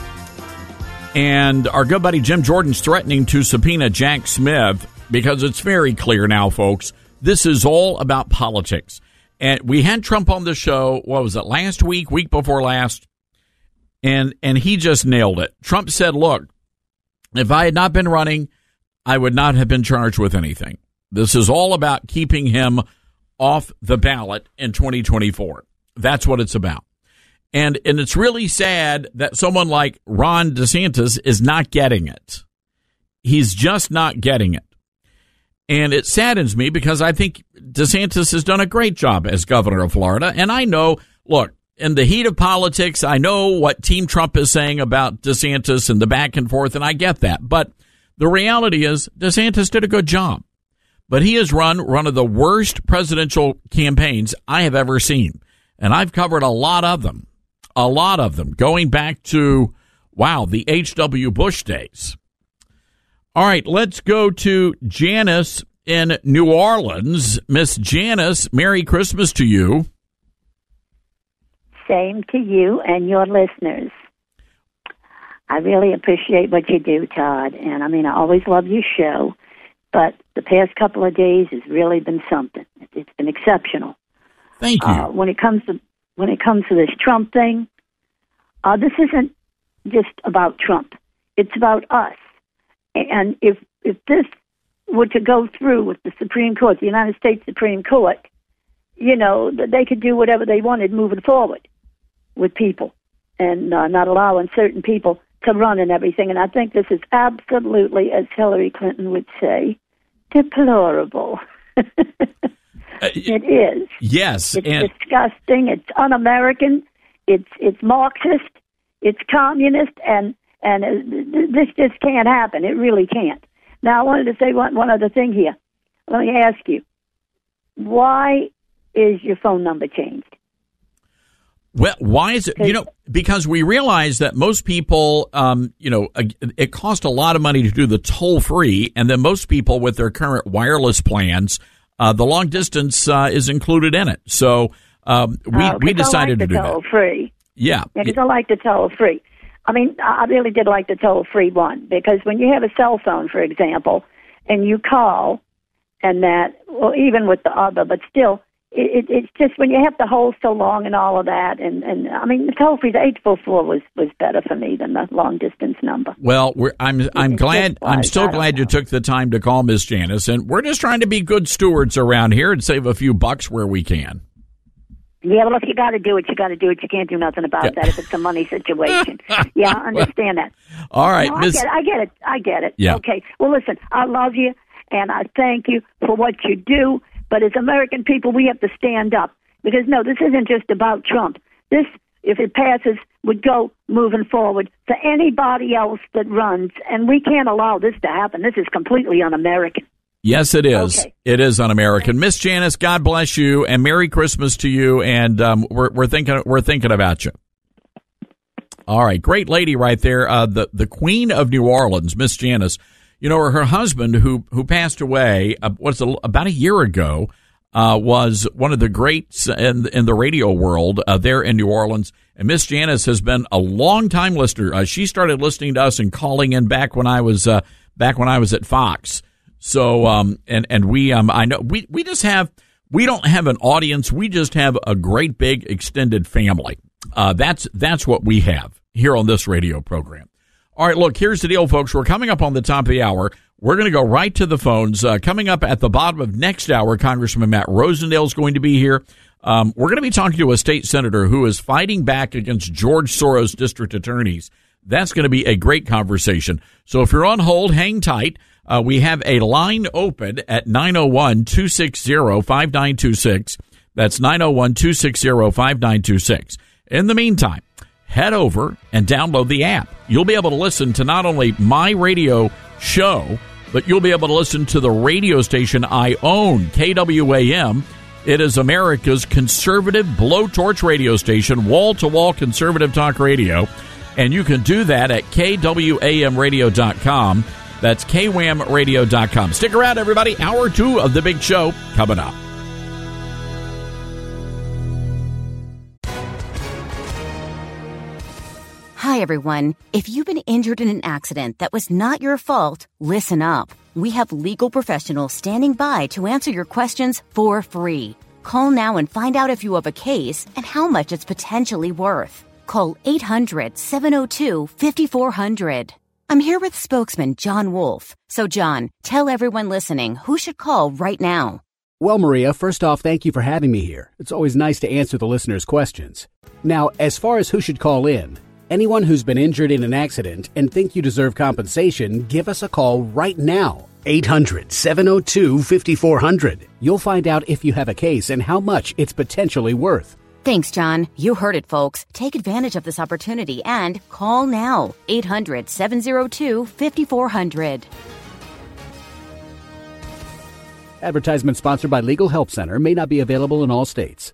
And our good buddy Jim Jordan's threatening to subpoena Jack Smith because it's very clear now, folks, this is all about politics. And we had Trump on the show, what was it, last week, week before last? And and he just nailed it. Trump said, look, if I had not been running, I would not have been charged with anything. This is all about keeping him off the ballot in twenty twenty-four. That's what it's about. And and it's really sad that someone like Ron DeSantis is not getting it. He's just not getting it. And it saddens me because I think DeSantis has done a great job as governor of Florida. And I know, look, in the heat of politics, I know what Team Trump is saying about DeSantis and the back and forth, and I get that. But the reality is DeSantis did a good job. But he has run one of the worst presidential campaigns I have ever seen. And I've covered a lot of them, a lot of them, going back to, wow, the H W Bush days. All right, let's go to Janice in New Orleans. Miss Janice, Merry Christmas to you.
Same to you and your listeners. I really appreciate what you do, Todd. And, I mean, I always love your show. But the past couple of days has really been something. It's been exceptional.
Thank you.
Uh, when it comes to when it comes to this Trump thing, uh, this isn't just about Trump. It's about us. And if if this were to go through with the Supreme Court, the United States Supreme Court, you know, they could do whatever they wanted moving forward with people and uh, not allowing certain people to run and everything. And I think this is absolutely, as Hillary Clinton would say, deplorable. uh, it is.
Yes.
It's
and-
disgusting. It's un-American. It's it's Marxist. It's communist. And, and uh, this just can't happen. It really can't. Now, I wanted to say one, one other thing here. Let me ask you, why is your phone number changed?
Well, why is it, you know, because we realize that most people, um, you know, it costs a lot of money to do the toll free. And then most people with their current wireless plans, uh, the long distance uh, is included in it. So um, we,
uh,
we decided
I like
to do
toll
that.
Free.
Yeah.
Yeah, because I like the toll free. I mean, I really did like the toll free one because when you have a cell phone, for example, and you call and that, well, even with the other, but still, It, it, it's just when you have to hold so long and all of that, and, and I mean, the toll free, the eight four four was, was better for me than the long distance number.
Well, we're, I'm I'm
It's
glad,
just
I'm still glad you took the time to call Miss Janice, and we're just trying to be good stewards around here and save a few bucks where we can.
Yeah, well, if you got to do it, you got to do it. You can't do nothing about
Yeah.
that if it's a money situation. Yeah, I understand that.
All right,
No, I
Miss.
get it. I get it. I get it.
Yeah.
Okay. Well, listen, I love you, and I thank you for what you do. But as American people, we have to stand up because, no, this isn't just about Trump. This, if it passes, would go moving forward to anybody else that runs, and we can't allow this to happen. This is completely un-American.
Yes, it is.
Okay.
It is un-American. Miss Janice, God bless you, and Merry Christmas to you. And um, we're we're thinking we're thinking about you. All right, great lady right there, uh, the the Queen of New Orleans, Miss Janice. You know, her husband, who who passed away, uh, was a, about a year ago, uh, was one of the greats in, in the radio world uh, there in New Orleans. And Miss Janice has been a long-time listener. Uh, she started listening to us and calling in back when I was uh, back when I was at Fox. So, um, and and we, um, I know we we just have we don't have an audience. We just have a great big extended family. Uh, that's that's what we have here on this radio program. All right, look, here's the deal, folks. We're coming up on the top of the hour. We're going to go right to the phones. Uh, coming up at the bottom of next hour, Congressman Matt Rosendale is going to be here. Um, we're going to be talking to a state senator who is fighting back against George Soros district attorneys. That's going to be a great conversation. So if you're on hold, hang tight. Uh, we have a line open at nine oh one, two six zero, five nine two six. That's nine oh one, two six zero, five nine two six. In the meantime, head over and download the app. You'll be able to listen to not only my radio show, but you'll be able to listen to the radio station I own, K W A M. It is America's conservative blowtorch radio station, wall-to-wall conservative talk radio. And you can do that at K W A M radio dot com. That's K W A M radio dot com. Stick around, everybody. Hour two of the big show coming up.
Hi, everyone. If you've been injured in an accident that was not your fault, listen up. We have legal professionals standing by to answer your questions for free. Call now and find out if you have a case and how much it's potentially worth. Call eight hundred, seven oh two, five four zero zero. I'm here with spokesman John Wolf. So, John, tell everyone listening who should call right now.
Well, Maria, first off, thank you for having me here. It's always nice to answer the listeners' questions. Now, as far as who should call in, anyone who's been injured in an accident and think you deserve compensation, give us a call right now. eight hundred, seven oh two, five four zero zero. You'll find out if you have a case and how much it's potentially worth.
Thanks, John. You heard it, folks. Take advantage of this opportunity and call now. eight hundred, seven oh two, five four zero zero.
Advertisement sponsored by Legal Help Center. May not be available in all states.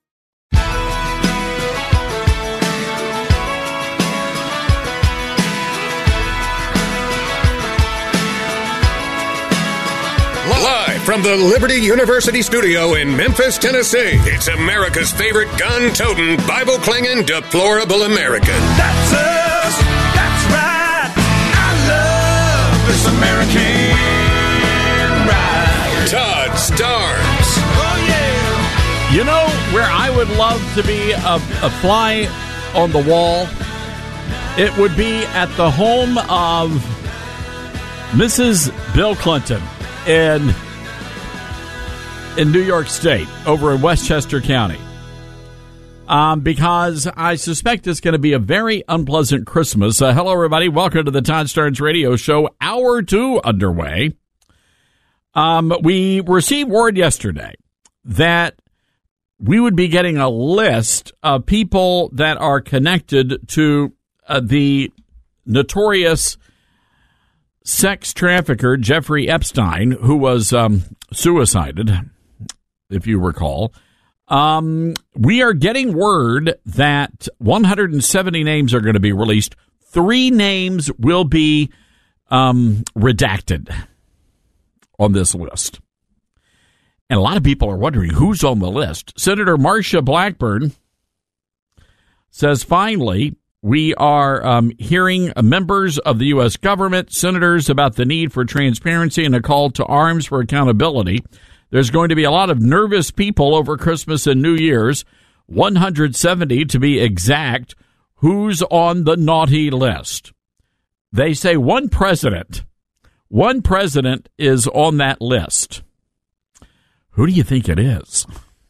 Live from the Liberty University studio in Memphis, Tennessee, it's America's favorite gun-toting, Bible-clinging, deplorable American.
That's us. That's right. I love this American ride.
Todd Starnes.
Oh, yeah.
You know where I would love to be a, a fly on the wall? It would be at the home of Missus Bill Clinton in in New York State, over in Westchester County, um, because I suspect it's going to be a very unpleasant Christmas. Uh, hello, everybody. Welcome to the Todd Starnes Radio Show, Hour two underway. Um, we received word yesterday that we would be getting a list of people that are connected to uh, the notorious sex trafficker Jeffrey Epstein, who was um, suicided, if you recall. Um, we are getting word that one hundred seventy names are going to be released. Three names will be um, redacted on this list. And a lot of people are wondering who's on the list. Senator Marsha Blackburn says, finally, we are um, hearing members of the U S government, senators, about the need for transparency and a call to arms for accountability. There's going to be a lot of nervous people over Christmas and New Year's, one hundred seventy to be exact. Who's on the naughty list? They say one president, one president is on that list. Who do you think it is?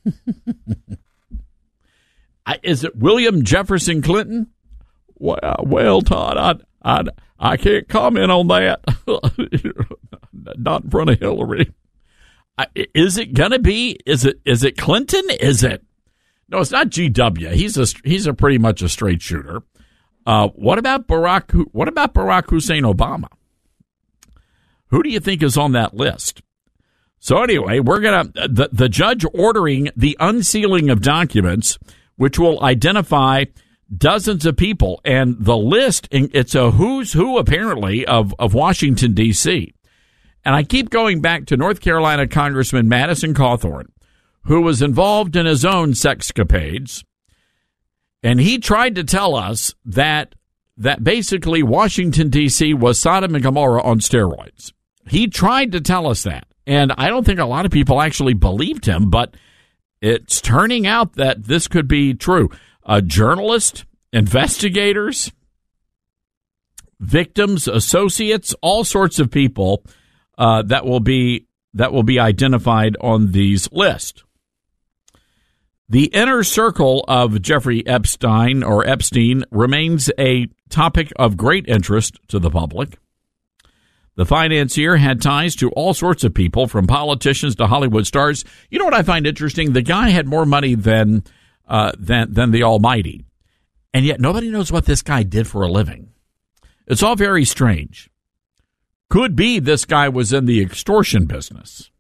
Is it William Jefferson Clinton? Well, well, Todd, I, I, I can't comment on that. Not in front of Hillary. I, is it gonna be? Is it? Is it Clinton? Is it? No, it's not G W. He's a he's a pretty much a straight shooter. Uh, what about Barack? What about Barack Hussein Obama? Who do you think is on that list? So anyway, we're gonna the the judge ordering the unsealing of documents, which will identify dozens of people, and the list, it's a who's who, apparently, of, of Washington, D C. And I keep going back to North Carolina Congressman Madison Cawthorn, who was involved in his own sexcapades, and he tried to tell us that that basically Washington, D C was Sodom and Gomorrah on steroids. He tried to tell us that, and I don't think a lot of people actually believed him, but it's turning out that this could be true. A journalist, investigators, victims, associates, all sorts of people uh, that will be that will be identified on these lists. The inner circle of Jeffrey Epstein or Epstein remains a topic of great interest to the public. The financier had ties to all sorts of people, from politicians to Hollywood stars. You know what I find interesting? The guy had more money than uh, than than the Almighty, and yet nobody knows what this guy did for a living. It's all very strange. Could be this guy was in the extortion business.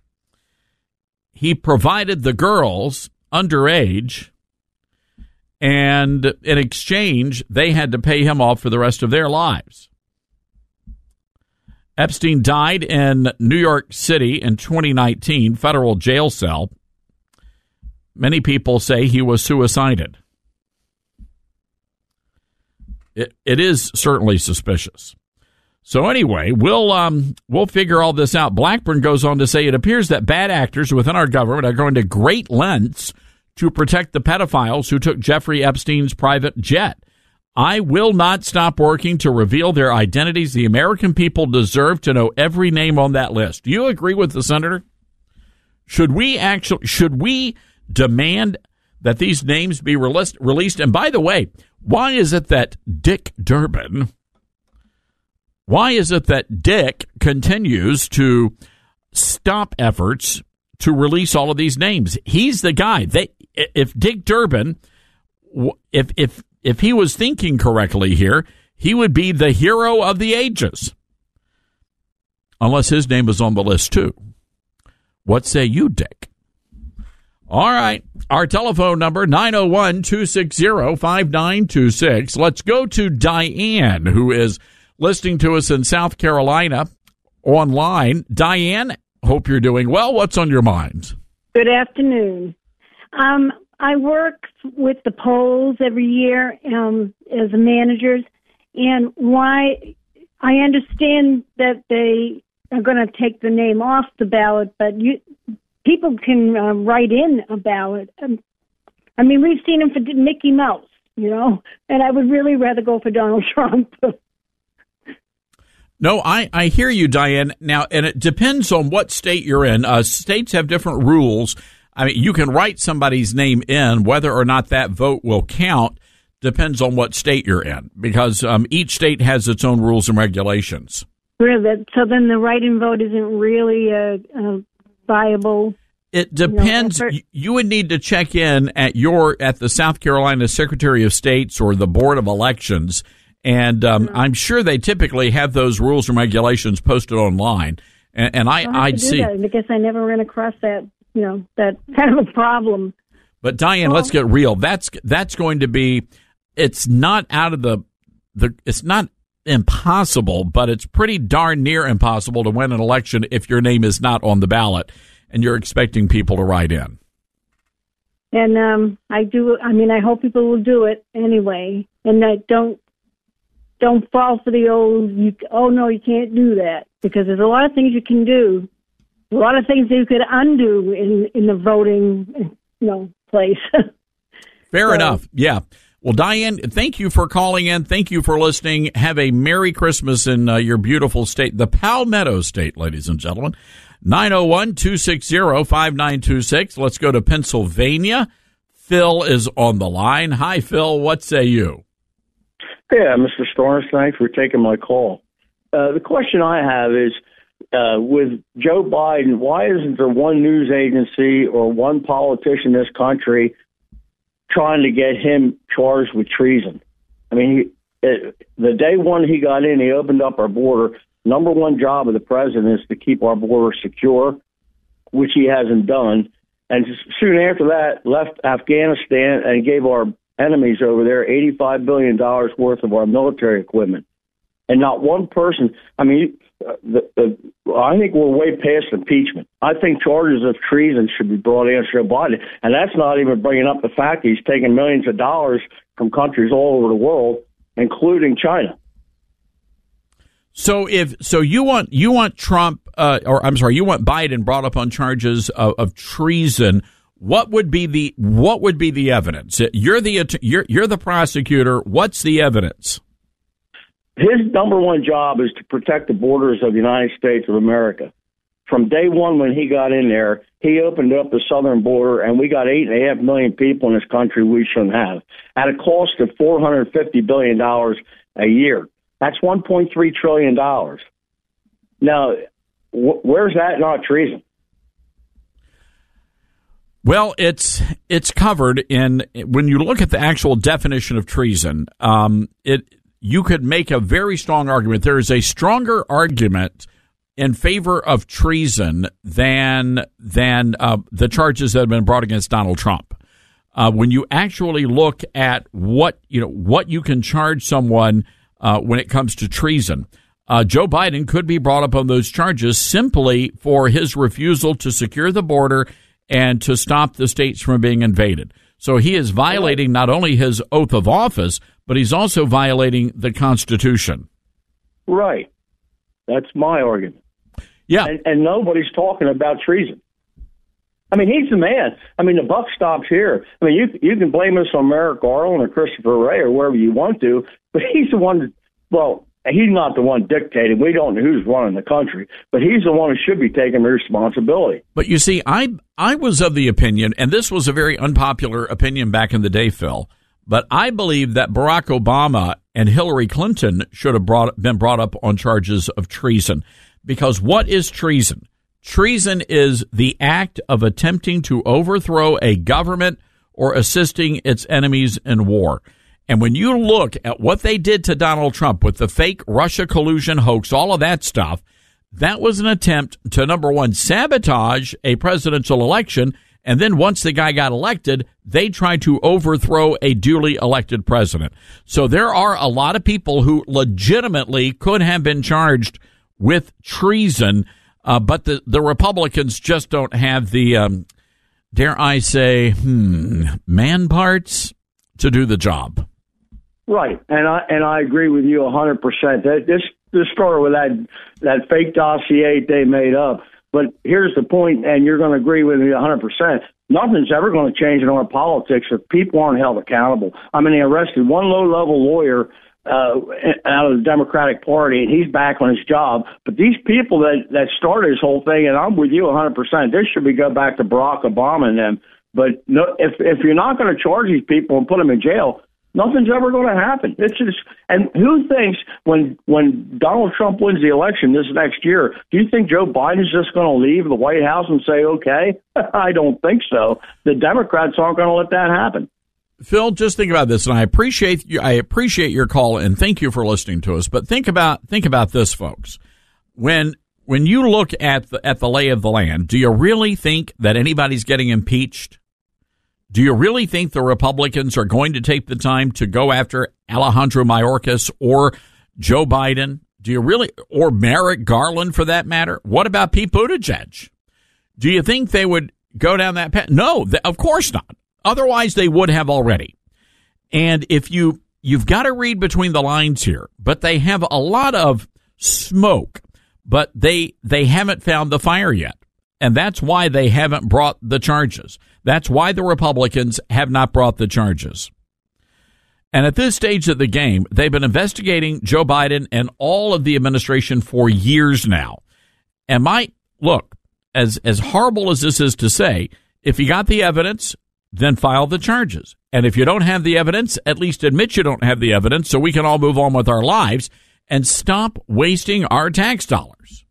He provided the girls underage, and in exchange, they had to pay him off for the rest of their lives. Epstein died in New York City in twenty nineteen, federal jail cell. Many people say he was suicided. It, it is certainly suspicious. So anyway, we'll um, we'll figure all this out. Blackburn goes on to say, it appears that bad actors within our government are going to great lengths to protect the pedophiles who took Jeffrey Epstein's private jet. I will not stop working to reveal their identities. The American people deserve to know every name on that list. Do you agree with the senator? Should we actually, should we demand that these names be released? released? And by the way, why is it that Dick Durbin, why is it that Dick continues to stop efforts to release all of these names? He's the guy. They, if Dick Durbin, if if if he was thinking correctly here, he would be the hero of the ages. Unless his name is on the list too. What say you, Dick? All right. Our telephone number, nine oh one, two six zero, five nine two six. Let's go to Diane, who is listening to us in South Carolina online. Diane, hope you're doing well. What's on your mind?
Good afternoon. Um, I work with the polls every year um, as managers, and why I understand that they are going to take the name off the ballot, but you people can uh, write in a ballot. Um, I mean, we've seen him for Mickey Mouse, you know, and I would really rather go for Donald Trump.
No, I, I hear you, Diane. Now, and it depends on what state you're in. Uh, states have different rules. I mean, you can write somebody's name in. Whether or not that vote will count depends on what state you're in, because um, each state has its own rules and regulations.
Really? So then the write-in vote isn't really a, a viable.
It depends.
You know,
you would need to check in at your at the South Carolina Secretary of States or the Board of Elections. And um, mm-hmm. I'm sure they typically have those rules and regulations posted online. And, and I, I'd see.
That. I guess I never ran across that, you know, that kind of a problem.
But Diane, well, let's get real. That's that's going to be. It's not out of the the. It's not impossible, but it's pretty darn near impossible to win an election if your name is not on the ballot and you're expecting people to write in.
And um, I do. I mean, I hope people will do it anyway, and I don't. Don't fall for the old, you, oh, no, you can't do that, because there's a lot of things you can do, a lot of things that you could undo in, in the voting, you know, place.
Fair
so.
enough. Yeah. Well, Diane, thank you for calling in. Thank you for listening. Have a Merry Christmas in uh, your beautiful state, the Palmetto State, ladies and gentlemen. nine oh one, two six zero, five nine two six. Let's go to Pennsylvania. Phil is on the line. Hi, Phil. What say you?
Yeah, Mister Starnes, thanks for taking my call. Uh, the question I have is, uh, with Joe Biden, why isn't there one news agency or one politician in this country trying to get him charged with treason? I mean, he, it, the day one he got in, he opened up our border. Number one job of the president is to keep our border secure, which he hasn't done. And soon after that, left Afghanistan and gave our enemies over there eighty-five billion dollars worth of our military equipment. And not one person, I mean, uh, the, the, I think we're way past impeachment. I think charges of treason should be brought against Joe Biden. And that's not even bringing up the fact he's taking millions of dollars from countries all over the world, including China.
So if so, you want you want Trump, uh, or I'm sorry, you want Biden brought up on charges of, of treason. What would be the what would be the evidence? You're the you're you're the prosecutor. What's the evidence?
His number one job is to protect the borders of the United States of America. From day one when he got in there, he opened up the southern border, and we got eight and a half million people in this country we shouldn't have, at a cost of four hundred fifty billion dollars a year. That's one point three trillion dollars. Now, wh- where's that not treason?
Well, it's it's covered in, when you look at the actual definition of treason, um, it you could make a very strong argument. There is a stronger argument in favor of treason than than uh, the charges that have been brought against Donald Trump. Uh, when you actually look at what you know what you can charge someone uh, when it comes to treason, uh, Joe Biden could be brought up on those charges simply for his refusal to secure the border and to stop the states from being invaded. So he is violating not only his oath of office, but he's also violating the Constitution.
Right. That's my argument.
Yeah.
And, and nobody's talking about treason. I mean, he's the man. I mean, the buck stops here. I mean, you you can blame us on Merrick Garland or Christopher Wray or wherever you want to, but he's the one that, well, he's not the one dictating. We don't know who's running the country, but he's the one who should be taking responsibility.
But you see, I I was of the opinion, and this was a very unpopular opinion back in the day, Phil, but I believe that Barack Obama and Hillary Clinton should have brought, been brought up on charges of treason. Because what is treason? Treason is the act of attempting to overthrow a government or assisting its enemies in war. And when you look at what they did to Donald Trump with the fake Russia collusion hoax, all of that stuff, that was an attempt to, number one, sabotage a presidential election. And then once the guy got elected, they tried to overthrow a duly elected president. So there are a lot of people who legitimately could have been charged with treason, uh, but the, the Republicans just don't have the, um, dare I say, hmm, man parts to do the job.
Right, and I and I agree with you a hundred percent. That this this started with that that fake dossier they made up. But here's the point, and you're going to agree with me a hundred percent. Nothing's ever going to change in our politics if people aren't held accountable. I mean, they arrested one low-level lawyer uh, out of the Democratic Party, and he's back on his job. But these people that that started this whole thing, and I'm with you a hundred percent. This should be go back to Barack Obama and them. But no, if if you're not going to charge these people and put them in jail, nothing's ever going to happen. It's just, and who thinks when when Donald Trump wins the election this next year, do you think Joe Biden's just going to leave the White House and say, okay? I don't think so. The Democrats aren't going to let that happen.
Phil, just think about this, and I appreciate you, I appreciate your call, and thank you for listening to us. But think about think about this, folks. When when you look at the at the lay of the land, do you really think that anybody's getting impeached? Do you really think the Republicans are going to take the time to go after Alejandro Mayorkas or Joe Biden? Do you really, or Merrick Garland for that matter? What about Pete Buttigieg? Do you think they would go down that path? No, th- of course not. Otherwise, they would have already. And if you, you've got to read between the lines here, but they have a lot of smoke, but they, they haven't found the fire yet. And that's why they haven't brought the charges. That's why the Republicans have not brought the charges. And at this stage of the game, they've been investigating Joe Biden and all of the administration for years now. And my, look, as, as horrible as this is to say, if you got the evidence, then file the charges. And if you don't have the evidence, at least admit you don't have the evidence so we can all move on with our lives and stop wasting our tax dollars.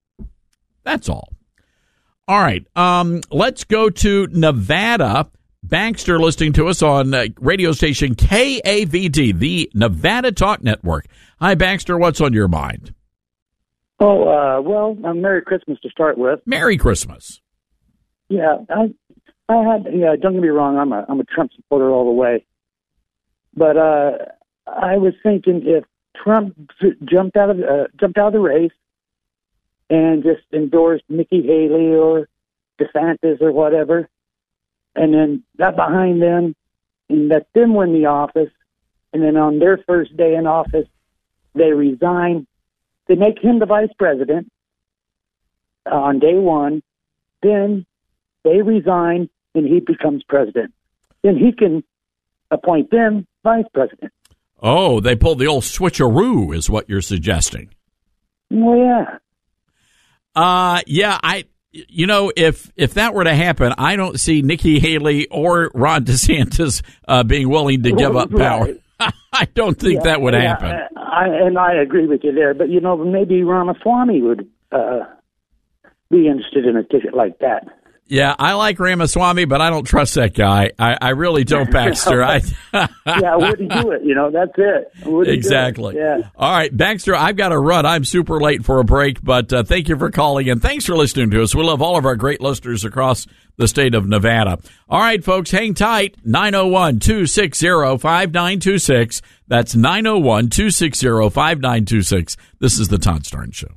That's all. All right, um, let's go to Nevada. Baxter listening to us on uh, radio station K A V D, the Nevada Talk Network. Hi, Baxter. What's on your mind?
Oh, uh, well, uh, Merry Christmas to start with.
Merry Christmas.
Yeah, I, I had. Yeah, don't get me wrong. I'm a, I'm a Trump supporter all the way. But uh, I was thinking if Trump jumped out of uh, jumped out of the race and just endorsed Nikki Haley or DeSantis or whatever, and then got behind them and let them win the office, and then on their first day in office, they resign. They make him the vice president on day one. Then they resign, and he becomes president. Then he can appoint them vice president.
Oh, they pulled the old switcheroo, is what you're suggesting.
Well, yeah.
Uh, yeah, I, you know, if if that were to happen, I don't see Nikki Haley or Ron DeSantis uh, being willing to give up power. Right. I don't think
yeah,
that would
yeah,
happen.
I, and I agree with you there. But, you know, maybe Ramaswamy would uh, be interested in a ticket like that.
Yeah, I like Ramaswamy, but I don't trust that guy. I, I really don't, Baxter. I,
yeah, I wouldn't do it. You know, that's it.
Exactly.
It. Yeah.
All right, Baxter, I've got to run. I'm super late for a break, but uh, thank you for calling in. Thanks for listening to us. We love all of our great listeners across the state of Nevada. All right, folks, hang tight. nine oh one, two six zero, five nine two six. That's nine oh one, two six zero, five nine two six. This is the Todd Starnes Show.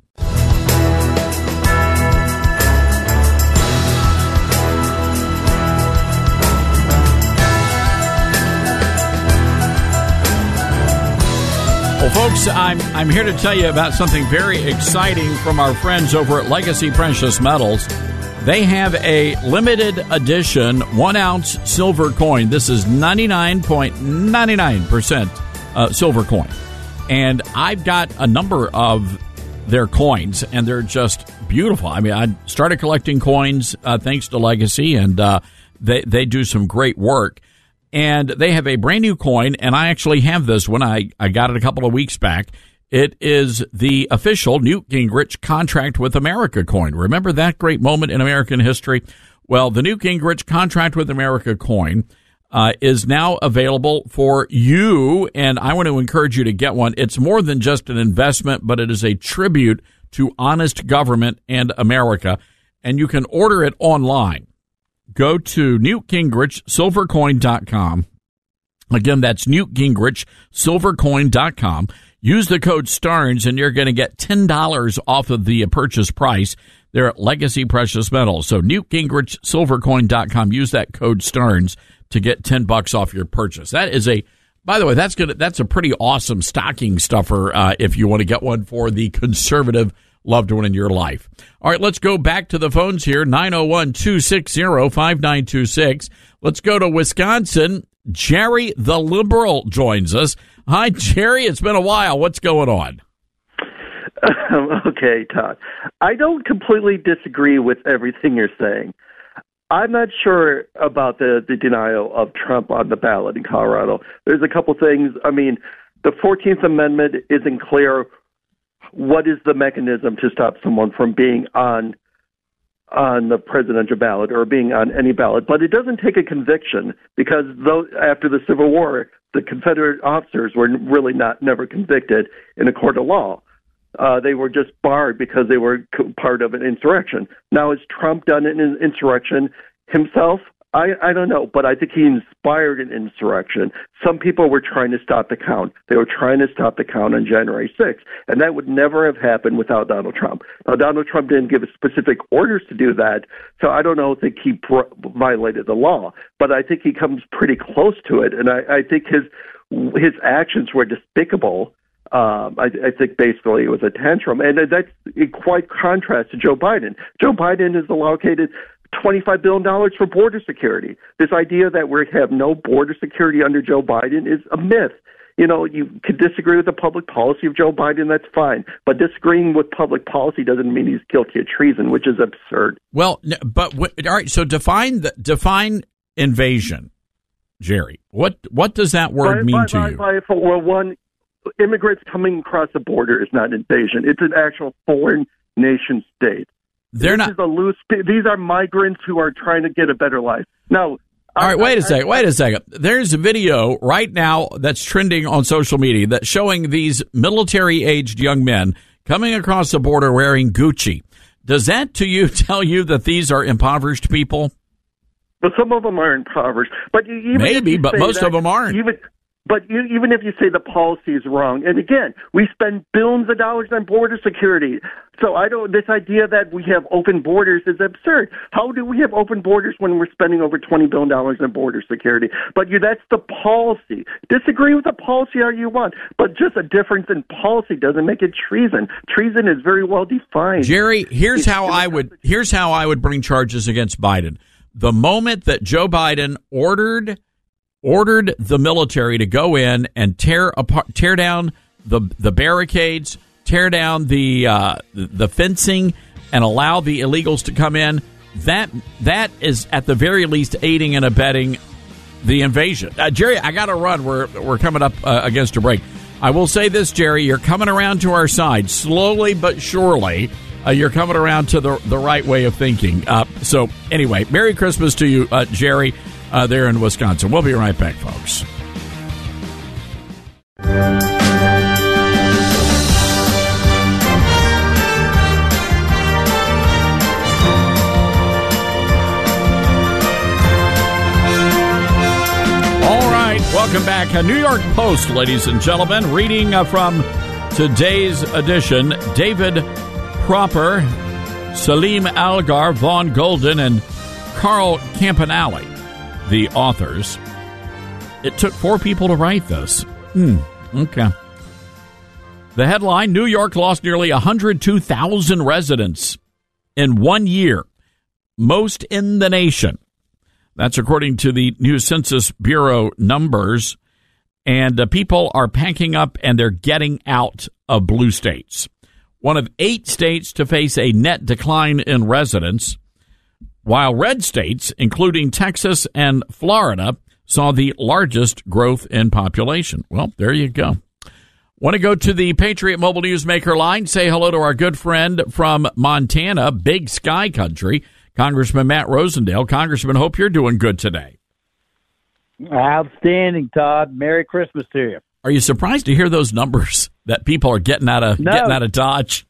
Well, folks, I'm I'm here to tell you about something very exciting from our friends over at Legacy Precious Metals. They have a limited edition one-ounce silver coin. This is ninety-nine point nine nine percent uh, silver coin. And I've got a number of their coins, and they're just beautiful. I mean, I started collecting coins uh, thanks to Legacy, and uh, they, they do some great work. And they have a brand new coin, and I actually have this one. I, I got it a couple of weeks back. It is the official Newt Gingrich Contract with America coin. Remember that great moment in American history? Well, the Newt Gingrich Contract with America coin uh, is now available for you, and I want to encourage you to get one. It's more than just an investment, but it is a tribute to honest government and America, and you can order it online. Go to Newt Gingrich Silver Coin dot com. Again, that's Newt Gingrich Silver Coin dot com. Use the code Starnes, and you're going to get ten dollars off of the purchase price. They're at Legacy Precious Metals. So Newt Gingrich Silver Coin dot com. Use that code Starnes to get ten bucks off your purchase. That is a, by the way, that's good. That's a pretty awesome stocking stuffer uh, if you want to get one for the conservative loved one in your life. All right, let's go back to the phones here. nine oh one, two six zero, five nine two six. Let's go to Wisconsin. Jerry the Liberal joins us. Hi, Jerry. It's been a while. What's going on?
Um, okay, Todd. I don't completely disagree with everything you're saying. I'm not sure about the, the denial of Trump on the ballot in Colorado. There's a couple things. I mean, the fourteenth Amendment isn't clear. What is the mechanism to stop someone from being on on the presidential ballot or being on any ballot? But it doesn't take a conviction, because though after the Civil War, the Confederate officers were really not never convicted in a court of law. Uh, they were just barred because they were part of an insurrection. Now, has Trump done an insurrection himself? I, I don't know, but I think he inspired an insurrection. Some people were trying to stop the count. They were trying to stop the count on January sixth, and that would never have happened without Donald Trump. Now, Donald Trump didn't give specific orders to do that, so I don't know if he pro- violated the law, but I think he comes pretty close to it, and I, I think his his actions were despicable. Um, I, I think basically it was a tantrum, and that's in quite contrast to Joe Biden. Joe Biden has allocated twenty-five billion dollars for border security. This idea that we have no border security under Joe Biden is a myth. You know, you could disagree with the public policy of Joe Biden, that's fine. But disagreeing with public policy doesn't mean he's guilty of treason, which is absurd.
Well, but all right, so define the, define invasion, Jerry. What what does that word
by,
mean
by,
to
by,
you?
By, for, well, one, immigrants coming across the border is not invasion. It's an actual foreign nation state.
They're
this
not.
Is a loose, these are migrants who are trying to get a better life. Now,
all right, wait a second. Wait a second. There's a video right now that's trending on social media that's showing these military-aged young men coming across the border wearing Gucci. Does that, to you, tell you that these are impoverished people?
But some of them are impoverished. But even
maybe, but most
that,
of them aren't.
Even, But you, even if you say the policy is wrong, and again, we spend billions of dollars on border security. So I don't. This idea that we have open borders is absurd. How do we have open borders when we're spending over twenty billion dollars on border security? But you, that's the policy. Disagree with the policy all you want, but just a difference in policy doesn't make it treason. Treason is very well defined.
Jerry, here's how I would here's how I would bring charges against Biden. The moment that Joe Biden ordered ordered the military to go in and tear apart, tear down the the barricades, tear down the uh, the fencing, and allow the illegals to come in, that that is at the very least aiding and abetting the invasion. Uh, Jerry, I got to run. We're we're coming up uh, against a break. I will say this, Jerry, you're coming around to our side slowly but surely. Uh, you're coming around to the the right way of thinking. Uh, so anyway, Merry Christmas to you, uh, Jerry. Uh, there in Wisconsin. We'll be right back, folks. All right, welcome back. A New York Post, ladies and gentlemen, reading uh, from today's edition. David Proper, Salim Algar, Vaughn Golden, and Carl Campanale, the authors. It took four people to write this. Hmm. Okay. The headline, New York lost nearly one hundred two thousand residents in one year, most in the nation. That's according to the new Census Bureau numbers. And uh, people are packing up and they're getting out of blue states. One of eight states to face a net decline in residents, while red states, including Texas and Florida, saw the largest growth in population. Well, there you go. Want to go to the Patriot Mobile Newsmaker line? Say hello to our good friend from Montana, Big Sky Country, Congressman Matt Rosendale. Congressman, hope you're doing good today.
Outstanding, Todd. Merry Christmas to you.
Are you surprised to hear those numbers that people are getting out of
No.
getting out of Dodge?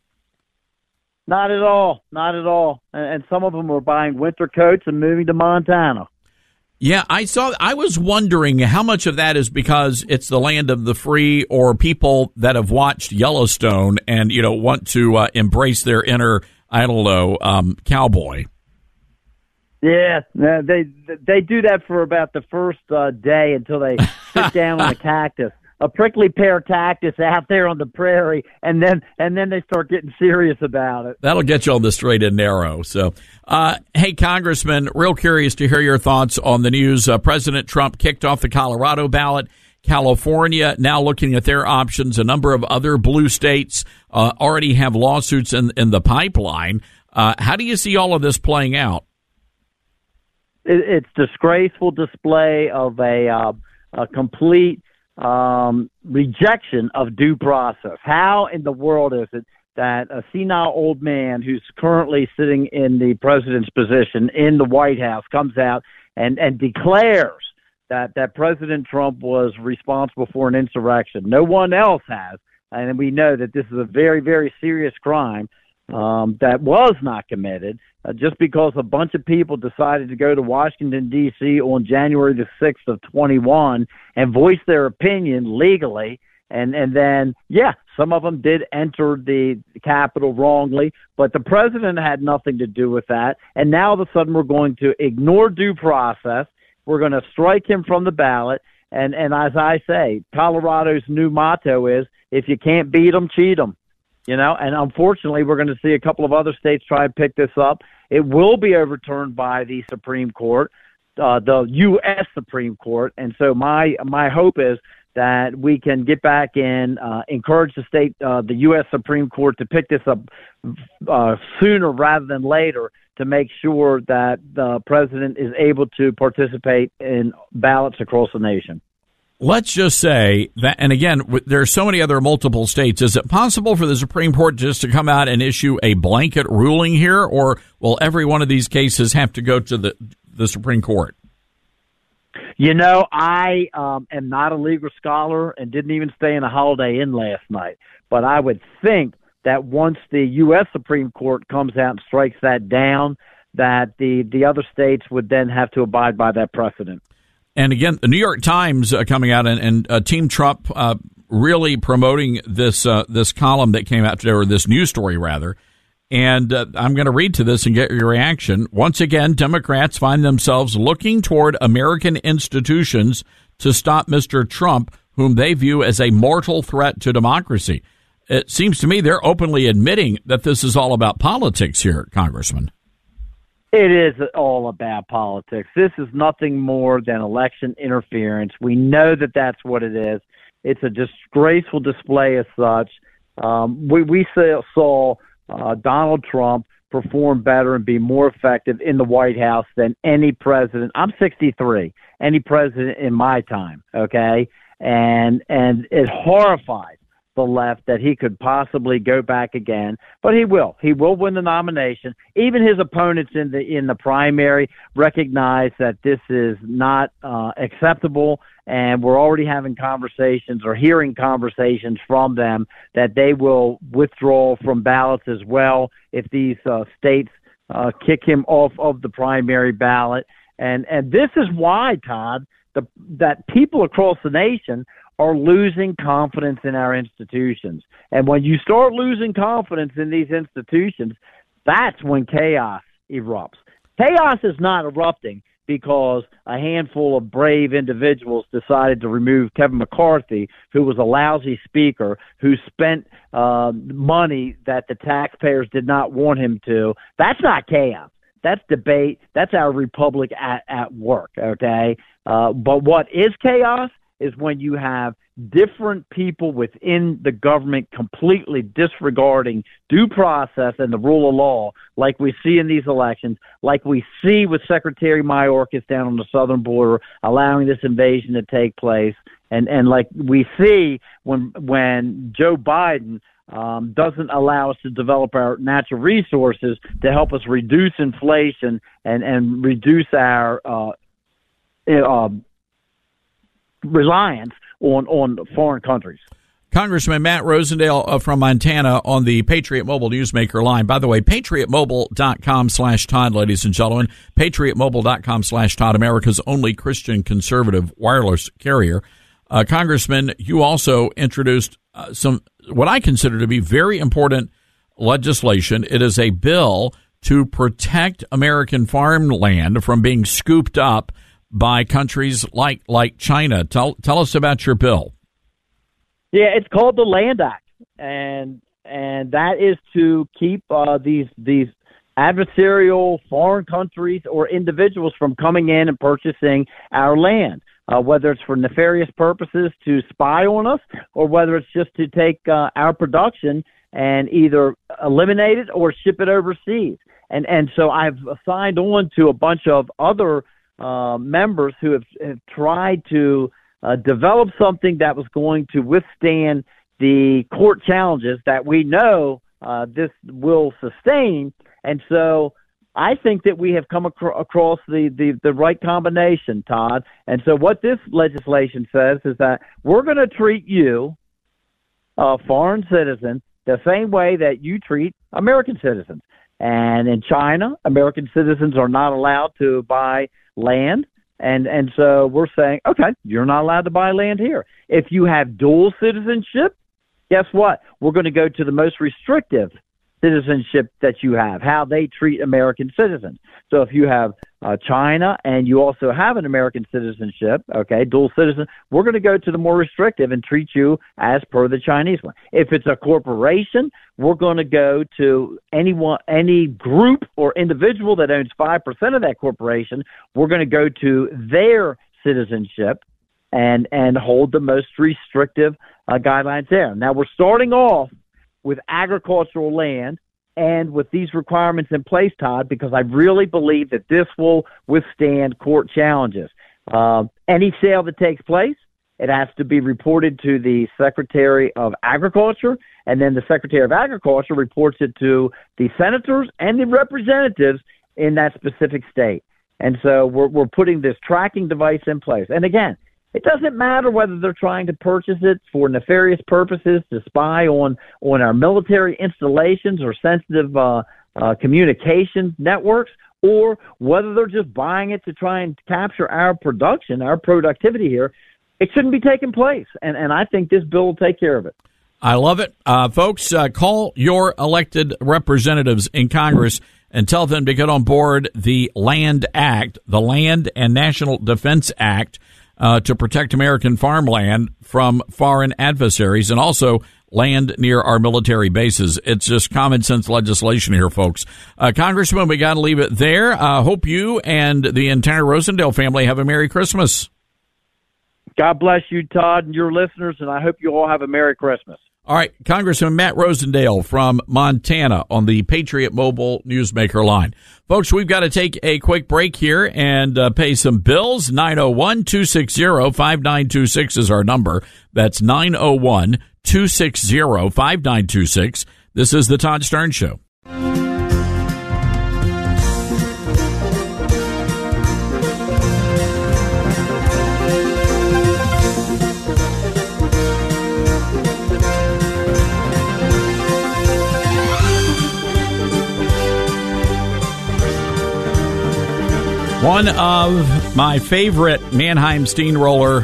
Not at all. Not at all. And, and some of them were buying winter coats and moving to Montana.
Yeah, I saw. I was wondering how much of that is because it's the land of the free, or people that have watched Yellowstone and you know want to uh, embrace their inner, I don't know, um, cowboy.
Yeah, no, they they do that for about the first uh, day until they sit down on a cactus, a prickly pear cactus out there on the prairie, and then and then they start getting serious about it.
That'll get you on the straight and narrow. So, uh, hey, Congressman, real curious to hear your thoughts on the news. Uh, President Trump kicked off the Colorado ballot. California now looking at their options. A number of other blue states uh, already have lawsuits in, in the pipeline. Uh, how do you see all of this playing out?
It, it's disgraceful display of a, uh, a complete um, rejection of due process. How in the world is it that a senile old man who's currently sitting in the president's position in the White House comes out and, and declares that, that President Trump was responsible for an insurrection? No one else has. And we know that this is a very, very serious crime um, that was not committed uh, just because a bunch of people decided to go to Washington, D C on January the sixth of twenty-one and voice their opinion legally. And, and then, yeah, some of them did enter the Capitol wrongly, but the president had nothing to do with that. And now all of a sudden we're going to ignore due process. We're going to strike him from the ballot. And, and as I say, Colorado's new motto is, if you can't beat them, cheat them. You know, and unfortunately, we're going to see a couple of other states try and pick this up. It will be overturned by the Supreme Court, uh, the U S Supreme Court. And so my my hope is that we can get back in, uh, encourage the state, uh, the U S Supreme Court to pick this up uh, sooner rather than later, to make sure that the president is able to participate in ballots across the nation.
Let's just say that, and again, there are so many other multiple states. Is it possible for the Supreme Court just to come out and issue a blanket ruling here, or will every one of these cases have to go to the, the Supreme Court?
You know, I um, am not a legal scholar and didn't even stay in a Holiday Inn last night, but I would think that once the U S Supreme Court comes out and strikes that down, that the, the other states would then have to abide by that precedent.
And again, the New York Times uh, coming out and, and uh, Team Trump uh, really promoting this uh, this column that came out today, or this news story rather. And uh, I'm going to read to this and get your reaction. Once again, Democrats find themselves looking toward American institutions to stop Mister Trump, whom they view as a mortal threat to democracy. It seems to me they're openly admitting that this is all about politics here, Congressman.
It is all about politics. This is nothing more than election interference. We know that that's what it is. It's a disgraceful display as such. Um, we, we saw uh, Donald Trump perform better and be more effective in the White House than any president. I'm sixty-three, any president in my time, okay? And and it horrifies the left that he could possibly go back again, but he will. He will win the nomination. Even his opponents in the in the primary recognize that this is not uh, acceptable, and we're already having conversations or hearing conversations from them that they will withdraw from ballots as well if these uh, states uh, kick him off of the primary ballot. And and this is why, Todd, the, that people across the nation are losing confidence in our institutions. And when you start losing confidence in these institutions, that's when chaos erupts. Chaos is not erupting because a handful of brave individuals decided to remove Kevin McCarthy, who was a lousy speaker, who spent uh, money that the taxpayers did not want him to. That's not chaos. That's debate. That's our republic at, at work, okay? Uh, but what is chaos is when you have different people within the government completely disregarding due process and the rule of law, like we see in these elections, like we see with Secretary Mayorkas down on the southern border, allowing this invasion to take place, and, and like we see when when Joe Biden um, doesn't allow us to develop our natural resources to help us reduce inflation and, and reduce our uh, uh, reliance on, on foreign countries.
Congressman Matt Rosendale uh, from Montana on the Patriot Mobile Newsmaker line. By the way, patriot mobile dot com slash Todd, ladies and gentlemen. patriot mobile dot com slash Todd, America's only Christian conservative wireless carrier. Uh, Congressman, you also introduced uh, some what I consider to be very important legislation. It is a bill to protect American farmland from being scooped up by countries like like China. Tell tell us about your bill.
Yeah, it's called the Land Act, and and that is to keep uh, these these adversarial foreign countries or individuals from coming in and purchasing our land, uh, whether it's for nefarious purposes to spy on us or whether it's just to take uh, our production and either eliminate it or ship it overseas. And and so I've signed on to a bunch of other Uh, members who have, have tried to uh, develop something that was going to withstand the court challenges that we know uh, this will sustain. And so I think that we have come acro- across the, the, the right combination, Todd. And so what this legislation says is that we're going to treat you, a foreign citizen, the same way that you treat American citizens. And in China, American citizens are not allowed to buy land. And, and so we're saying, okay, you're not allowed to buy land here. If you have dual citizenship, guess what? We're going to go to the most restrictive citizenship that you have, how they treat American citizens. So if you have uh, China and you also have an American citizenship, okay, dual citizen, we're going to go to the more restrictive and treat you as per the Chinese one. If it's a corporation, we're going to go to anyone, any group or individual that owns five percent of that corporation. We're going to go to their citizenship and, and hold the most restrictive uh, guidelines there. Now we're starting off with agricultural land and with these requirements in place, Todd, because I really believe that this will withstand court challenges. Uh, any sale that takes place, it has to be reported to the Secretary of Agriculture, and then the Secretary of Agriculture reports it to the senators and the representatives in that specific state. And so we're, we're putting this tracking device in place. And again, it doesn't matter whether they're trying to purchase it for nefarious purposes, to spy on, on our military installations or sensitive uh, uh, communication networks, or whether they're just buying it to try and capture our production, our productivity here, it shouldn't be taking place. And, and I think this bill will take care of it.
I love it. Uh, folks, uh, call your elected representatives in Congress and tell them to get on board the LAND Act, the Land and National Defense Act, uh, to protect American farmland from foreign adversaries and also land near our military bases. It's just common sense legislation here, folks. Uh, Congressman, we got to leave it there. Uh, hope you and the entire Rosendale family have a Merry Christmas.
God bless you, Todd, and your listeners, and I hope you all have a Merry Christmas.
All right, Congressman Matt Rosendale from Montana on the Patriot Mobile Newsmaker line. Folks, we've got to take a quick break here and uh, pay some bills. nine oh one, two six zero, five nine two six is our number. That's nine oh one, two six zero, five nine two six. This is the Todd Starnes Show. One of my favorite Mannheim Steamroller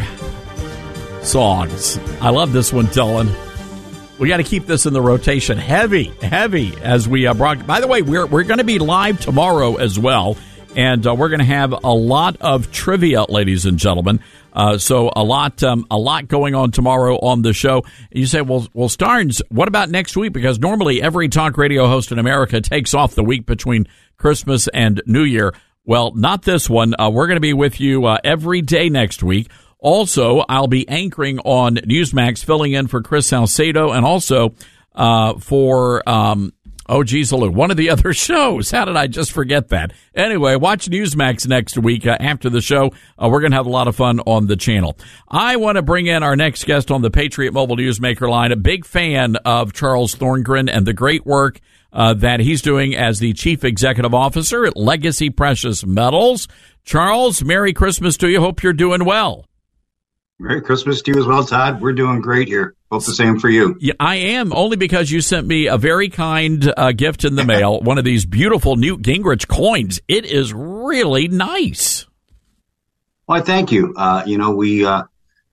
songs. I love this one, Dylan. We got to keep this in the rotation. Heavy, heavy as we uh, brought. By the way, we're we're going to be live tomorrow as well, and uh, we're going to have a lot of trivia, ladies and gentlemen. Uh, so a lot, um, a lot going on tomorrow on the show. You say, well, well, Starnes, what about next week? Because normally every talk radio host in America takes off the week between Christmas and New Year. Well, not this one. Uh, we're going to be with you uh, every day next week. Also, I'll be anchoring on Newsmax, filling in for Chris Salcedo, and also uh, for, um, oh, geez, one of the other shows. How did I just forget that? Anyway, watch Newsmax next week uh, after the show. Uh, we're going to have a lot of fun on the channel. I want to bring in our next guest on the Patriot Mobile Newsmaker line, a big fan of Charles Thorngren and the great work Uh, that he's doing as the Chief Executive Officer at Legacy Precious Metals. Charles, Merry Christmas to you. Hope you're doing well.
Merry Christmas to you as well, Todd. We're doing great here. Hope the same for you.
Yeah, I am, only because you sent me a very kind uh, gift in the mail, one of these beautiful Newt Gingrich coins. It is really nice.
Well, I thank you. Uh, you know, we uh,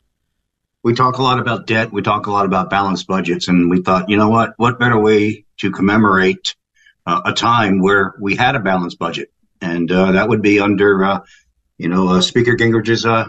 we talk a lot about debt. We talk a lot about balanced budgets. And we thought, you know what, what better way to commemorate uh, a time where we had a balanced budget. And uh, that would be under, uh, you know, uh, Speaker Gingrich's uh,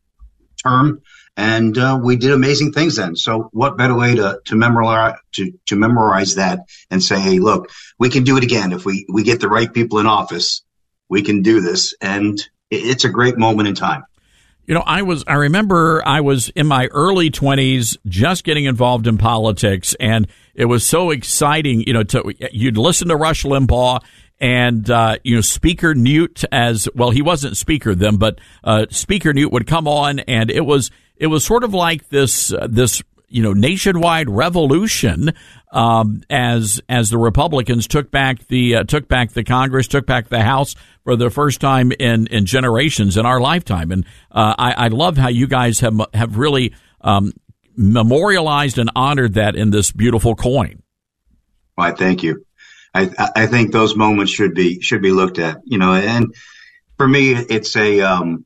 term. And uh, we did amazing things then. So what better way to, to, memorize, to, to memorize that and say, hey, look, we can do it again. If we, we get the right people in office, we can do this. And it's a great moment in time.
You know, I was, I remember I was in my early twenties just getting involved in politics, and it was so exciting, you know, to, you'd listen to Rush Limbaugh and, uh, you know, Speaker Newt as, well, he wasn't Speaker then, but, uh, Speaker Newt would come on, and it was, it was sort of like this, uh, this, you know, nationwide revolution, um, as, as the Republicans took back the, uh, took back the Congress, took back the House for the first time in, in generations in our lifetime. And, uh, I, I love how you guys have, have really, um, memorialized and honored that in this beautiful coin.
Why, thank you. I, I think those moments should be, should be looked at, you know, and for me, it's a, um,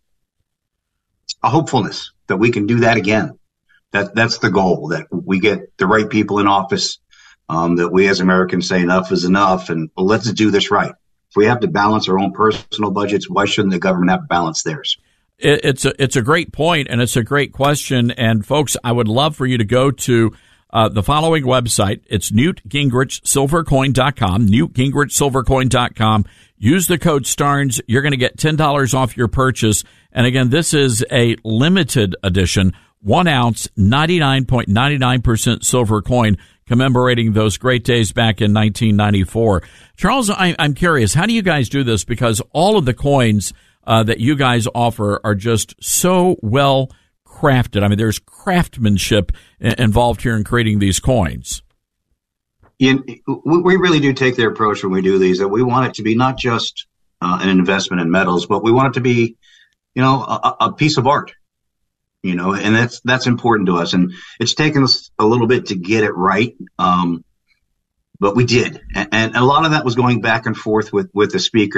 a hopefulness that we can do that again. That that's the goal, that we get the right people in office, um, that we as Americans say enough is enough, and well, let's do this right. If we have to balance our own personal budgets, why shouldn't the government have to balance theirs?
It, it's a it's a great point, and it's a great question. And folks, I would love for you to go to uh, the following website. It's Newt Gingrich Silver Coin dot com, Newt Gingrich Silver Coin dot com. Use the code Starnes. You're going to get ten dollars off your purchase. And again, this is a limited edition, one ounce, ninety-nine point nine nine percent silver coin, commemorating those great days back in nineteen ninety-four. Charles, I, I'm curious, how do you guys do this? Because all of the coins uh, that you guys offer are just so well crafted. I mean, there's craftsmanship involved here in creating these coins.
You, we really do take the approach when we do these that we want it to be not just uh, an investment in metals, but we want it to be, you know, a, a piece of art. You know, and that's that's important to us. And it's taken us a little bit to get it right, um, but we did. And, and a lot of that was going back and forth with, with the speaker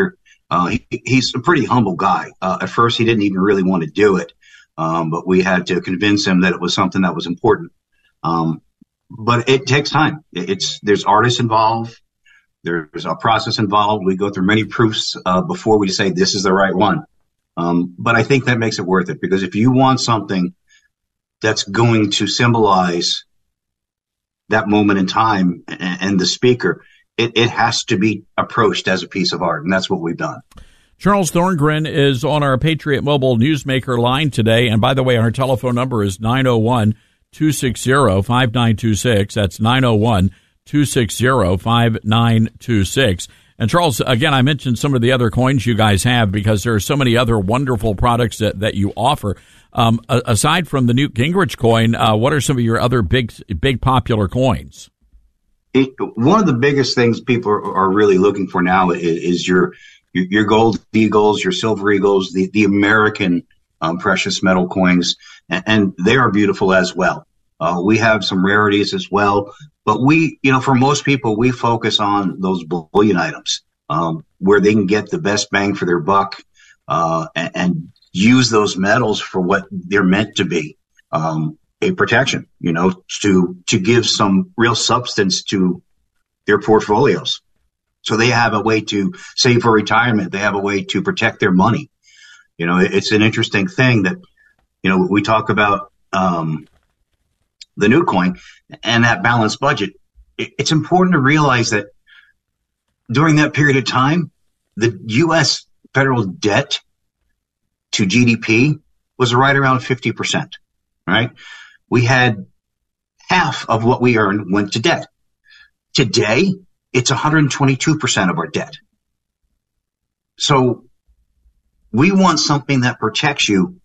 Uh, he, he's a pretty humble guy. Uh, at first, he didn't even really want to do it, um, but we had to convince him that it was something that was important. Um, but it takes time. It's there's artists involved. There's a process involved. We go through many proofs uh, before we say this is the right one. Um, but I think that makes it worth it, because if you want something that's going to symbolize that moment in time and, and the speaker, it, it has to be approached as a piece of art, and that's what we've done.
Charles Thorngren is on our Patriot Mobile Newsmaker line today. And by the way, our telephone number is nine oh one, two six zero, five nine two six. That's nine oh one, two six zero, five nine two six. And Charles, again, I mentioned some of the other coins you guys have because there are so many other wonderful products that, that you offer. Um, aside from the Newt Gingrich coin, uh, what are some of your other big, big popular coins?
It, one of the biggest things people are, are really looking for now is, is your, your your gold eagles, your silver eagles, the the American um, precious metal coins, and, and they are beautiful as well. Uh, we have some rarities as well, but we, you know, for most people, we focus on those bullion items um, where they can get the best bang for their buck uh, and, and use those metals for what they're meant to be. Um, a protection, you know, to, to give some real substance to their portfolios. So they have a way to save for retirement. They have a way to protect their money. You know, it's an interesting thing that, you know, we talk about, um, the new coin and that balanced budget. It's important to realize that during that period of time, the U S federal debt to G D P was right around fifty percent, right? We had half of what we earned went to debt. Today, it's one hundred twenty-two percent of our debt. So we want something that protects you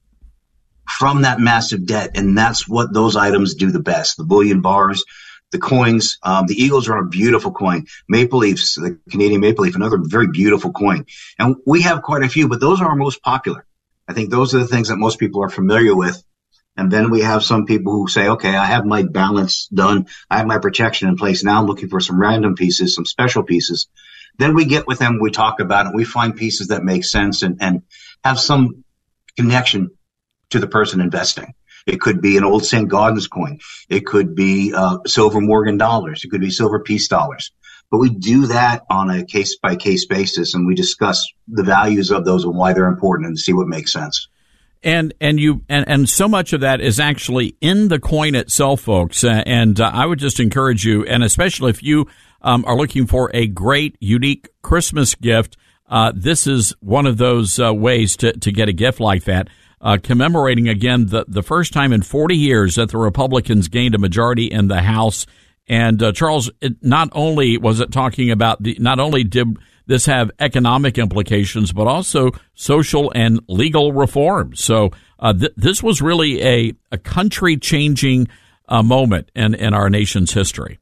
from that massive debt, and that's what those items do the best. The bullion bars, the coins, um, the Eagles are a beautiful coin. Maple Leafs, the Canadian Maple Leaf, another very beautiful coin. And we have quite a few, but those are our most popular. I think those are the things that most people are familiar with. And then we have some people who say, okay, I have my balance done. I have my protection in place. Now I'm looking for some random pieces, some special pieces. Then we get with them, we talk about it, we find pieces that make sense and, and have some connection to the person investing. It could be an old Saint Gaudens coin. It could be uh, silver Morgan dollars. It could be silver peace dollars. But we do that on a case-by-case basis, and we discuss the values of those and why they're important and see what makes sense.
And and you and, and so much of that is actually in the coin itself, folks. Uh, and uh, I would just encourage you, and especially if you um, are looking for a great, unique Christmas gift, uh, this is one of those uh, ways to, to get a gift like that. Uh, commemorating, again, the, the first time in forty years that the Republicans gained a majority in the House. And, uh, Charles, it not only was it talking about the, not only did this have economic implications, but also social and legal reforms. So uh, th- this was really a, a country-changing uh, moment in, in our nation's history.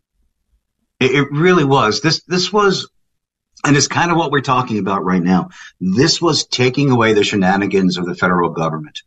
It, it really was. This this was, and it's kind of what we're talking about right now. This was taking away the shenanigans of the federal government,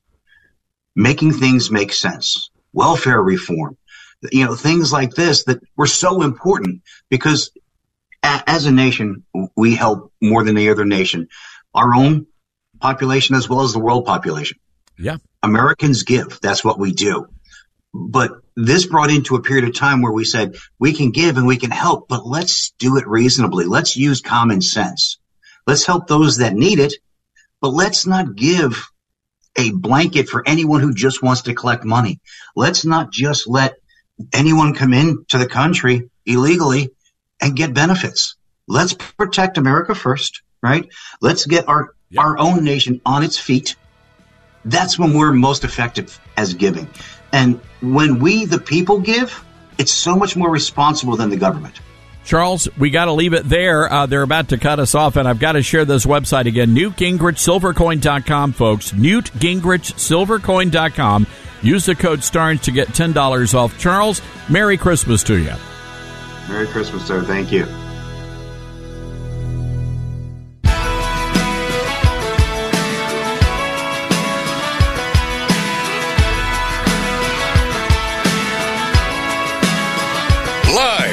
making things make sense, welfare reform, you know, things like this that were so important because as a nation, we help more than any other nation, our own population as well as the world population.
Yeah.
Americans give. That's what we do. But this brought into a period of time where we said we can give and we can help, but let's do it reasonably. Let's use common sense. Let's help those that need it, but let's not give a blanket for anyone who just wants to collect money. Let's not just let anyone come into the country illegally and get benefits. Let's protect America first, right? Let's get our, yep. our own nation on its feet. That's when we're most effective as giving. And when we, the people, give, it's so much more responsible than the government.
Charles, we got to leave it there. Uh, they're about to cut us off, and I've got to share this website again, Newt Gingrich Silver Coin dot com, folks. Newt Gingrich Silver Coin dot com. Use the code STARNS to get ten dollars off. Charles, Merry Christmas to you.
Merry Christmas, sir. Thank you.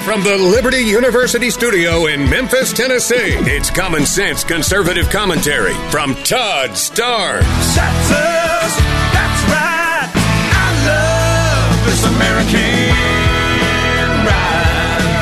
from the Liberty University studio in Memphis, Tennessee, it's Common Sense Conservative Commentary from Todd Starnes.
That's us. That's right. I love this American ride.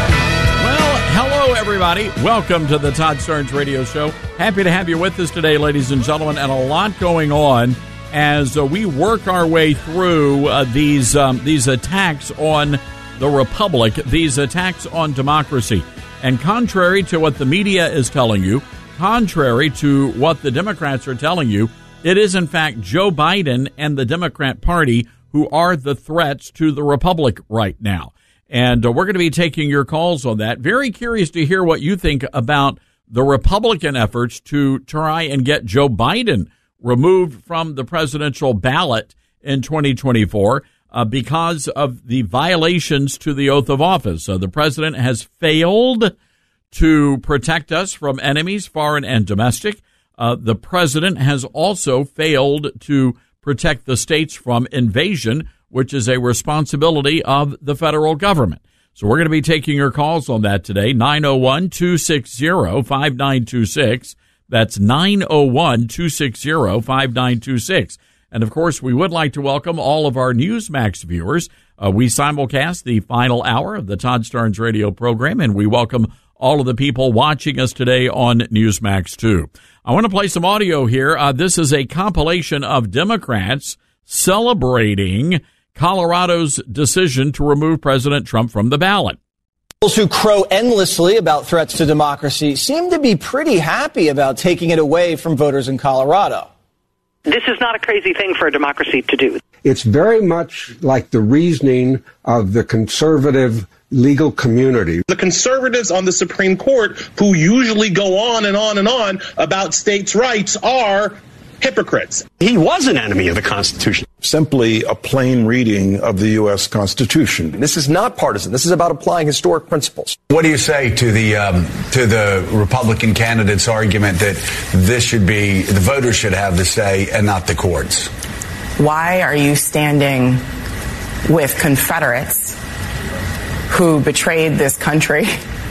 Well, hello, everybody. Welcome to the Todd Starnes Radio Show. Happy to have you with us today, ladies and gentlemen, and a lot going on as uh, we work our way through uh, these um, these attacks on the Republic, these attacks on democracy. And contrary to what the media is telling you, contrary to what the Democrats are telling you, it is, in fact, Joe Biden and the Democrat Party who are the threats to the Republic right now. And uh, we're going to be taking your calls on that. Very curious to hear what you think about the Republican efforts to try and get Joe Biden removed from the presidential ballot in twenty twenty-four uh, because of the violations to the oath of office. So the president has failed to protect us from enemies, foreign and domestic. Uh, the president has also failed to protect the states from invasion, which is a responsibility of the federal government. So we're going to be taking your calls on that today. nine oh one, two six zero, five nine two six. That's nine oh one, two six zero, five nine two six. And, of course, we would like to welcome all of our Newsmax viewers. Uh, we simulcast the final hour of the Todd Starnes radio program, and we welcome all of the people watching us today on Newsmax, too. I want to play some audio here. Uh, this is a compilation of Democrats celebrating Colorado's decision to remove President Trump from the ballot.
Those who crow endlessly about threats to democracy seem to be pretty happy about taking it away from voters in Colorado.
This is not a crazy thing for a democracy to do.
It's very much like the reasoning of the conservative legal community.
The conservatives on the Supreme Court, who usually go on and on and on about states' rights, are hypocrites.
He was an enemy of the Constitution.
Simply a plain reading of the U S Constitution.
This is not partisan. This is about applying historic principles.
What do you say to the um, to the Republican candidate's argument that this should be, the voters should have the say and not the courts?
Why are you standing with Confederates who betrayed this country?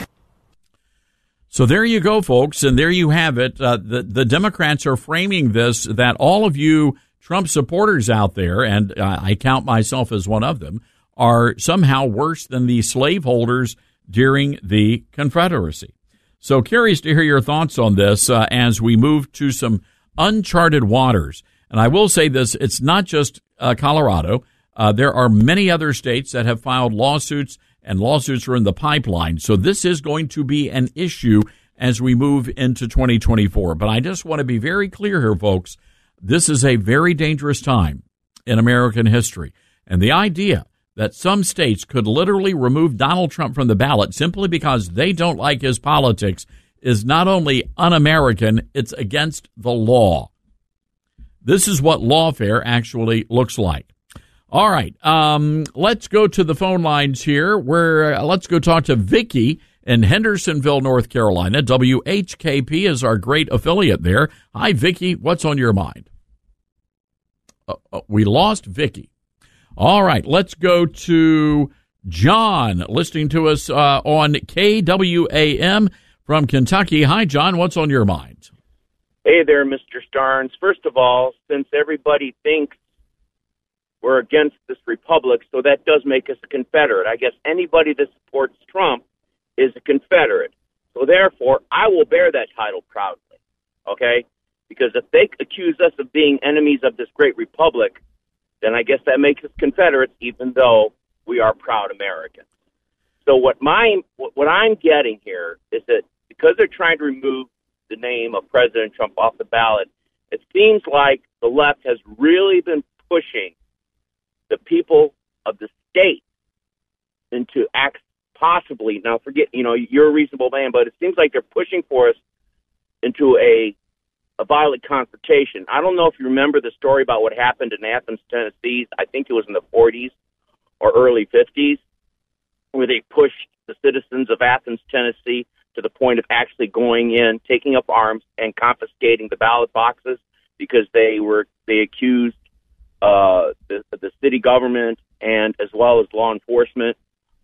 So there you go, folks, and there you have it. Uh, the, the Democrats are framing this, that all of you Trump supporters out there, and uh, I count myself as one of them, are somehow worse than the slaveholders during the Confederacy. So curious to hear your thoughts on this uh, as we move to some uncharted waters. And I will say this, it's not just uh, Colorado. Uh, there are many other states that have filed lawsuits, and lawsuits are in the pipeline. So this is going to be an issue as we move into twenty twenty-four. But I just want to be very clear here, folks. This is a very dangerous time in American history. And the idea that some states could literally remove Donald Trump from the ballot simply because they don't like his politics is not only un-American, it's against the law. This is what lawfare actually looks like. All right, um, let's go to the phone lines here. Where uh, let's go talk to Vicky in Hendersonville, North Carolina. W H K P is our great affiliate there. Hi, Vicky. What's on your mind? Uh, uh, we lost Vicky. All right, let's go to John, listening to us uh, on K W A M from Kentucky. Hi, John. What's on your mind?
Hey there, Mister Starnes. First of all, since everybody thinks we're against this republic, so that does make us a Confederate. I guess anybody that supports Trump is a Confederate. So therefore, I will bear that title proudly, okay? Because if they accuse us of being enemies of this great republic, then I guess that makes us Confederates, even though we are proud Americans. So what my what I'm getting here is that because they're trying to remove the name of President Trump off the ballot, it seems like the left has really been pushing the people of the state into acts possibly, now forget, you know, you're a reasonable man, but it seems like they're pushing for us into a a violent confrontation. I don't know if you remember the story about what happened in Athens, Tennessee. I think it was in the forties or early fifties, where they pushed the citizens of Athens, Tennessee, to the point of actually going in, taking up arms, and confiscating the ballot boxes because they were they accused uh, the, the city government and as well as law enforcement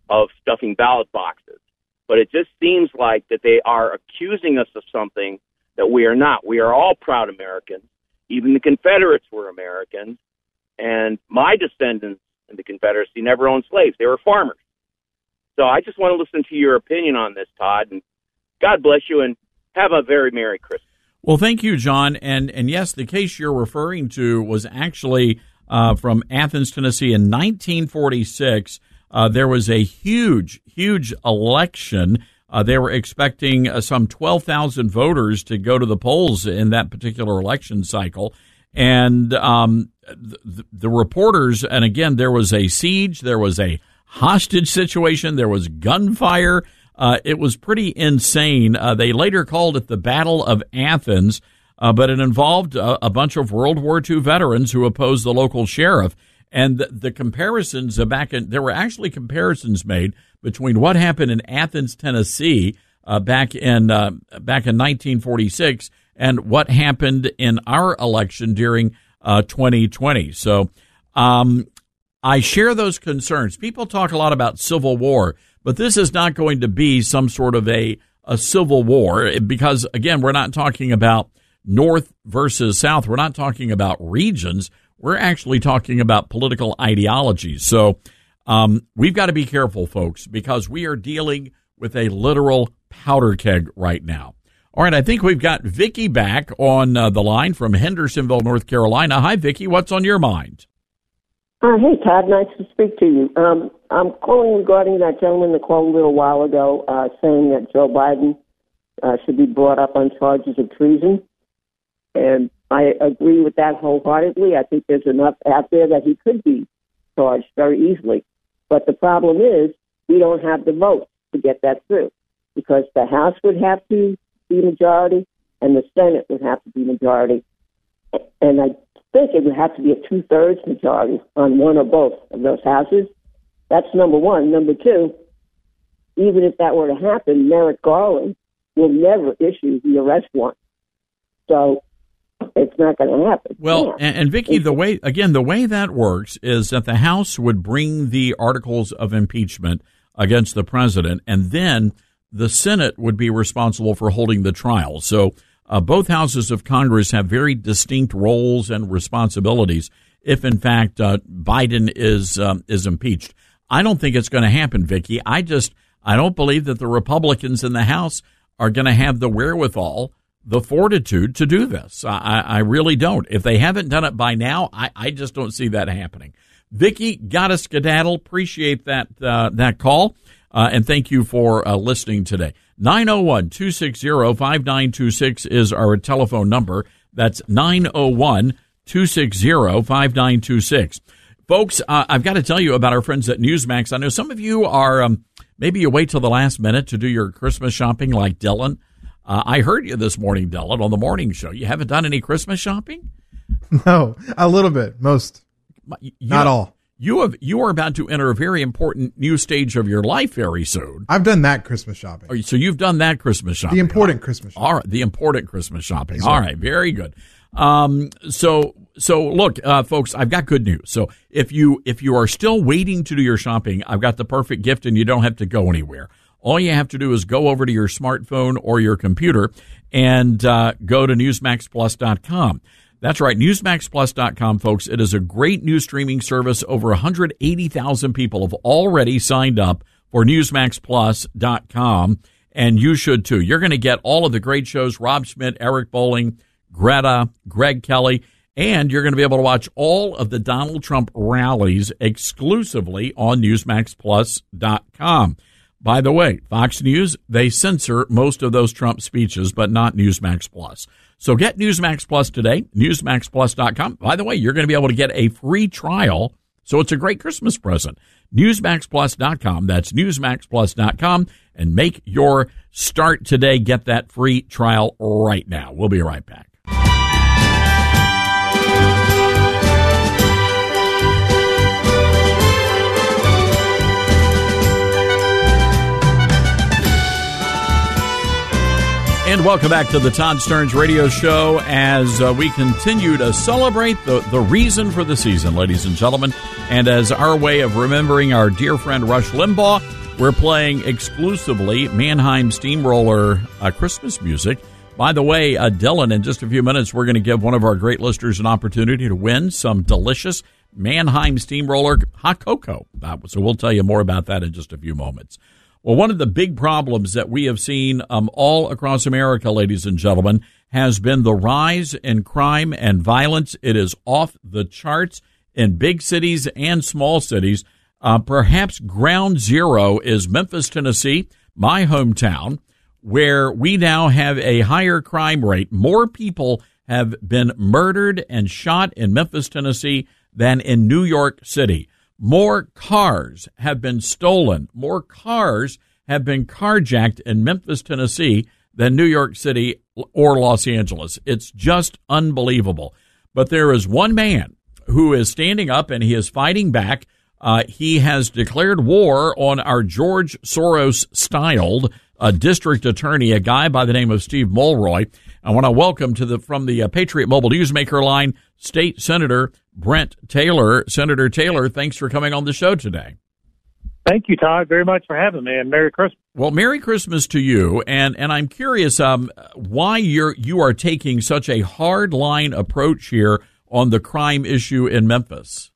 of stuffing ballot boxes. But it just seems like that they are accusing us of something that we are not. We are all proud Americans. Even the Confederates were Americans. And my descendants in the Confederacy never owned slaves. They were farmers. So I just want to listen to your opinion on this, Todd. And God bless you, and have a very Merry Christmas.
Well, thank you, John. And and yes, the case you're referring to was actually uh, from Athens, Tennessee in nineteen forty-six. Uh, there was a huge, huge election. Uh, they were expecting uh, some twelve thousand voters to go to the polls in that particular election cycle. And um, the, the reporters, and again, there was a siege, there was a hostage situation, there was gunfire. Uh, it was pretty insane. Uh, they later called it the Battle of Athens, uh, but it involved a, a bunch of World War Two veterans who opposed the local sheriff. And the, the comparisons back in, there were actually comparisons made between what happened in Athens, Tennessee, uh, back in uh, back in nineteen forty-six, and what happened in our election during uh, twenty twenty. So, um, I share those concerns. People talk a lot about civil war, but this is not going to be some sort of a, a civil war because, again, we're not talking about North versus South. We're not talking about regions. We're actually talking about political ideologies. So um, we've got to be careful, folks, because we are dealing with a literal powder keg right now. All right, I think we've got Vicki back on uh, the line from Hendersonville, North Carolina. Hi, Vicki. What's on your mind?
Uh, hey, Todd. Nice to speak to you. Um, I'm calling regarding that gentleman that called a little while ago uh, saying that Joe Biden uh, should be brought up on charges of treason. And I agree with that wholeheartedly. I think there's enough out there that he could be charged very easily. But the problem is we don't have the votes to get that through because the House would have to be majority and the Senate would have to be majority. And I think it would have to be a two-thirds majority on one or both of those houses. That's number one. Number two, even if that were to happen, Merrick Garland will never issue the arrest warrant. So it's not going to happen.
Well,
yeah.
and, and Vicki, the way, again, the way that works is that the House would bring the articles of impeachment against the president, and then the Senate would be responsible for holding the trial. So uh, both houses of Congress have very distinct roles and responsibilities if, in fact, uh, Biden is um, is impeached. I don't think it's going to happen, Vicki. I just I don't believe that the Republicans in the House are going to have the wherewithal, the fortitude to do this. I, I really don't. If they haven't done it by now, I, I just don't see that happening. Vicki, got a skedaddle. Appreciate that uh, that call, uh, and thank you for uh, listening today. nine oh one, two six zero, five nine two six is our telephone number. That's nine oh one, two six zero, five nine two six. Folks, uh, I've got to tell you about our friends at Newsmax. I know some of you are, um, maybe you wait till the last minute to do your Christmas shopping like Dylan. Uh, I heard you this morning, Dylan, on the morning show. You haven't done any Christmas shopping?
No, a little bit. Most,
you,
not all.
You have you are about to enter a very important new stage of your life very soon.
I've done that Christmas shopping.
Oh, so you've done that Christmas shopping.
The important Christmas shopping.
All right, the important Christmas shopping.
Sorry.
All right, very good. Um, so so look, uh, folks, I've got good news. So if you if you are still waiting to do your shopping, I've got the perfect gift, and you don't have to go anywhere. All you have to do is go over to your smartphone or your computer and uh, go to Newsmax Plus dot com. That's right, Newsmax Plus dot com, folks. It is a great new streaming service. Over one hundred eighty thousand people have already signed up for Newsmax Plus dot com, and you should too. You're going to get all of the great shows, Rob Schmidt, Eric Bolling, Greta, Greg Kelly, and you're going to be able to watch all of the Donald Trump rallies exclusively on Newsmax Plus dot com. By the way, Fox News, they censor most of those Trump speeches, but not Newsmax Plus. So get Newsmax Plus today, Newsmax Plus dot com. By the way, you're going to be able to get a free trial, so it's a great Christmas present. Newsmax Plus dot com. That's Newsmax Plus dot com. And make your start today. Get that free trial right now. We'll be right back. And welcome back to the Todd Stearns Radio Show as uh, we continue to celebrate the, the reason for the season, ladies and gentlemen. And as our way of remembering our dear friend Rush Limbaugh, we're playing exclusively Mannheim Steamroller uh, Christmas music. By the way, uh, Dylan, in just a few minutes, we're going to give one of our great listeners an opportunity to win some delicious Mannheim Steamroller hot cocoa. Uh, so we'll tell you more about that in just a few moments. Well, one of the big problems that we have seen um, all across America, ladies and gentlemen, has been the rise in crime and violence. It is off the charts in big cities and small cities. Uh, perhaps ground zero is Memphis, Tennessee, my hometown, where we now have a higher crime rate. More people have been murdered and shot in Memphis, Tennessee than in New York City. More cars have been stolen. More cars have been carjacked in Memphis, Tennessee than New York City or Los Angeles. It's just unbelievable. But there is one man who is standing up and he is fighting back. Uh, he has declared war on our George Soros-styled uh, district attorney, a guy by the name of Steve Mulroy. I want to welcome to the from the uh, Patriot Mobile Newsmaker line, State Senator Brent Taylor. Senator Taylor, thanks for coming on the show today.
Thank you, Todd, very much for having me, and Merry Christmas.
Well, Merry Christmas to you, and, and I'm curious um, why you're you are taking such a hard line approach here on the crime issue in Memphis.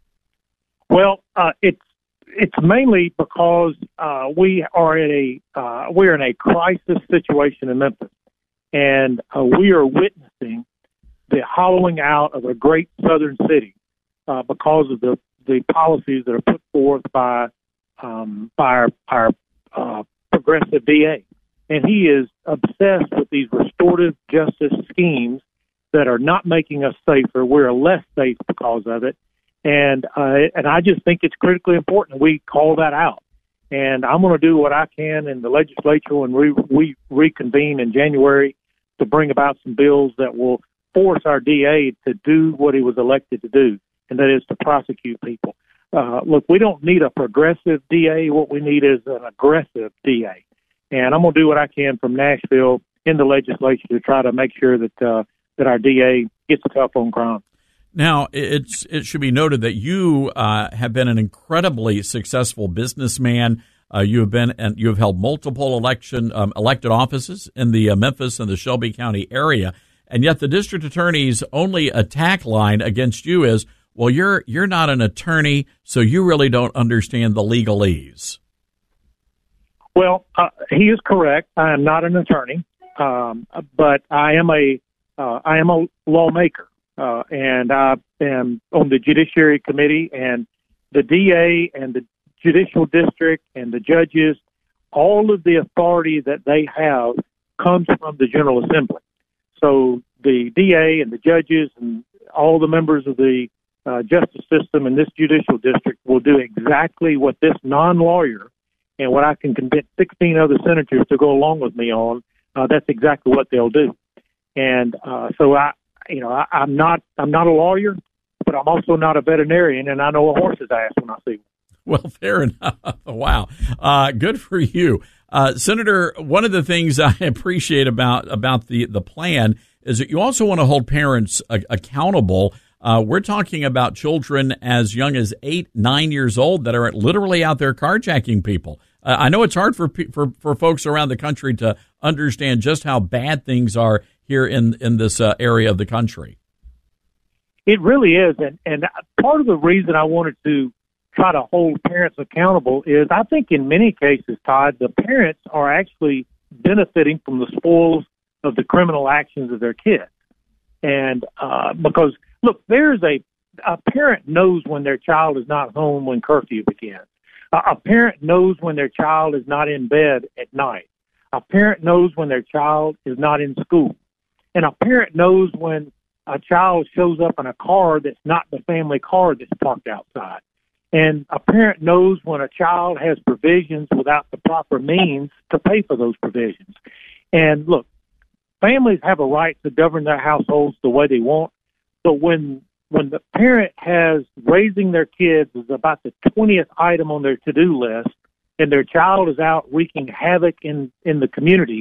Well, uh, it's it's mainly because uh, we are in a uh, we're in a crisis situation in Memphis, and uh, we are witnessing the hollowing out of a great southern city uh, because of the, the policies that are put forth by um, by our, our uh, progressive D A. And he is obsessed with these restorative justice schemes that are not making us safer. We're less safe because of it. And uh, and I just think it's critically important we call that out. And I'm going to do what I can in the legislature when we, we reconvene in January to bring about some bills that will force our D A to do what he was elected to do, and that is to prosecute people. Uh, look, we don't need a progressive D A. What we need is an aggressive D A. And I'm going to do what I can from Nashville in the legislature to try to make sure that uh, that our D A gets tough on crime.
Now, it's it should be noted that you uh, have been an incredibly successful businessman. Uh, you have been and you have held multiple election um, elected offices in the uh, Memphis and the Shelby County area. And yet the district attorney's only attack line against you is, well, you're you're not an attorney, so you really don't understand the legalese.
Well, uh, he is correct. I am not an attorney, um, but I am a uh, I am a lawmaker, uh, and I am on the Judiciary Committee, and the D A and the Judicial District and the judges, all of the authority that they have comes from the General Assembly. So the D A and the judges and all the members of the uh, justice system in this judicial district will do exactly what this non-lawyer and what I can convince sixteen other senators to go along with me on. Uh, that's exactly what they'll do. And uh, so I, you know, I, I'm not I'm not a lawyer, but I'm also not a veterinarian, and I know a horse's ass when I see one.
Well, fair enough. Wow, uh, good for you. Uh, Senator, one of the things I appreciate about about the, the plan is that you also want to hold parents uh, accountable. Uh, we're talking about children as young as eight, nine years old that are literally out there carjacking people. Uh, I know it's hard for, for for folks around the country to understand just how bad things are here in in this uh, area of the country.
It really is, and and part of the reason I wanted to try to hold parents accountable is I think in many cases, Todd, the parents are actually benefiting from the spoils of the criminal actions of their kids. And uh, because, look, there's a, a parent knows when their child is not home when curfew begins. Uh, a parent knows when their child is not in bed at night. A parent knows when their child is not in school. And a parent knows when a child shows up in a car that's not the family car that's parked outside. And a parent knows when a child has provisions without the proper means to pay for those provisions. And look, families have a right to govern their households the way they want, but when when the parent has raising their kids is about the twentieth item on their to-do list, and their child is out wreaking havoc in, in the community,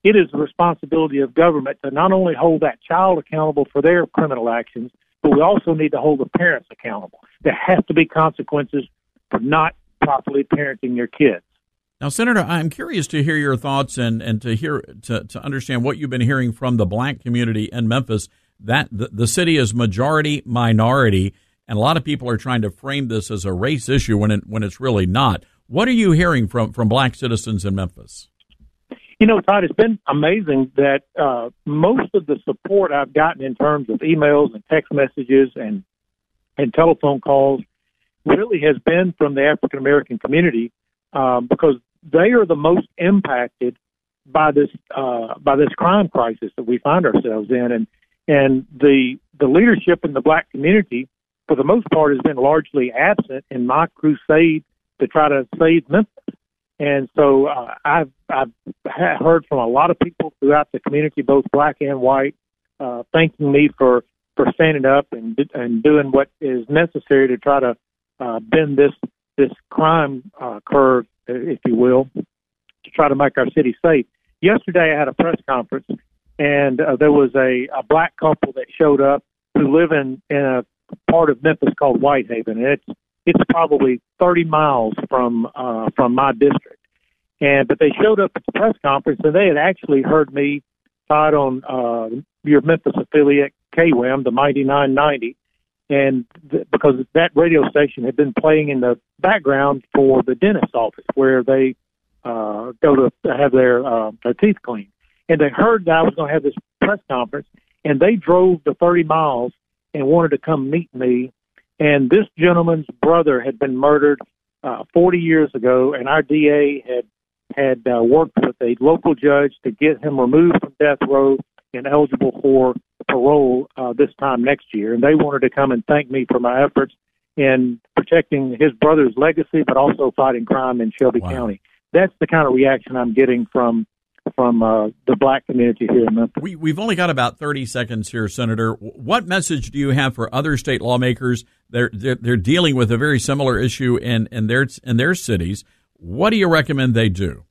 it is the responsibility of government to not only hold that child accountable for their criminal actions, but we also need to hold the parents accountable. There have to be consequences for not properly parenting your kids.
Now, Senator, I'm curious to hear your thoughts and, and to hear to, to understand what you've been hearing from the black community in Memphis. That the, the city is majority minority, and a lot of people are trying to frame this as a race issue when it, when it's really not. What are you hearing from, from black citizens in Memphis?
You know, Todd, it's been amazing that uh, most of the support I've gotten in terms of emails and text messages and and telephone calls really has been from the African American community, um, because they are the most impacted by this uh, by this crime crisis that we find ourselves in, and and the the leadership in the black community, for the most part, has been largely absent in my crusade to try to save Memphis. And so uh, I've I've heard from a lot of people throughout the community, both black and white, uh, thanking me for, for standing up and and doing what is necessary to try to uh, bend this this crime uh, curve, if you will, to try to make our city safe. Yesterday, I had a press conference, and uh, there was a, a black couple that showed up who live in, in a part of Memphis called Whitehaven, and it's It's probably thirty miles from uh, from my district, and but they showed up at the press conference, and they had actually heard me tied on uh, your Memphis affiliate K W A M, the Mighty nine ninety, and th- because that radio station had been playing in the background for the dentist's office where they uh, go to have their uh, their teeth cleaned, and they heard that I was going to have this press conference, and they drove the thirty miles and wanted to come meet me. And this gentleman's brother had been murdered uh, forty years ago, and our D A had had uh, worked with a local judge to get him removed from death row and eligible for parole uh, this time next year. And they wanted to come and thank me for my efforts in protecting his brother's legacy, but also fighting crime in Shelby wow. County. That's the kind of reaction I'm getting from from uh, the black community here in Memphis.
We, we've only got about thirty seconds here, Senator. What message do you have for other state lawmakers? They're, they're, they're dealing with a very similar issue in, in, their, in their cities. What do you recommend they do?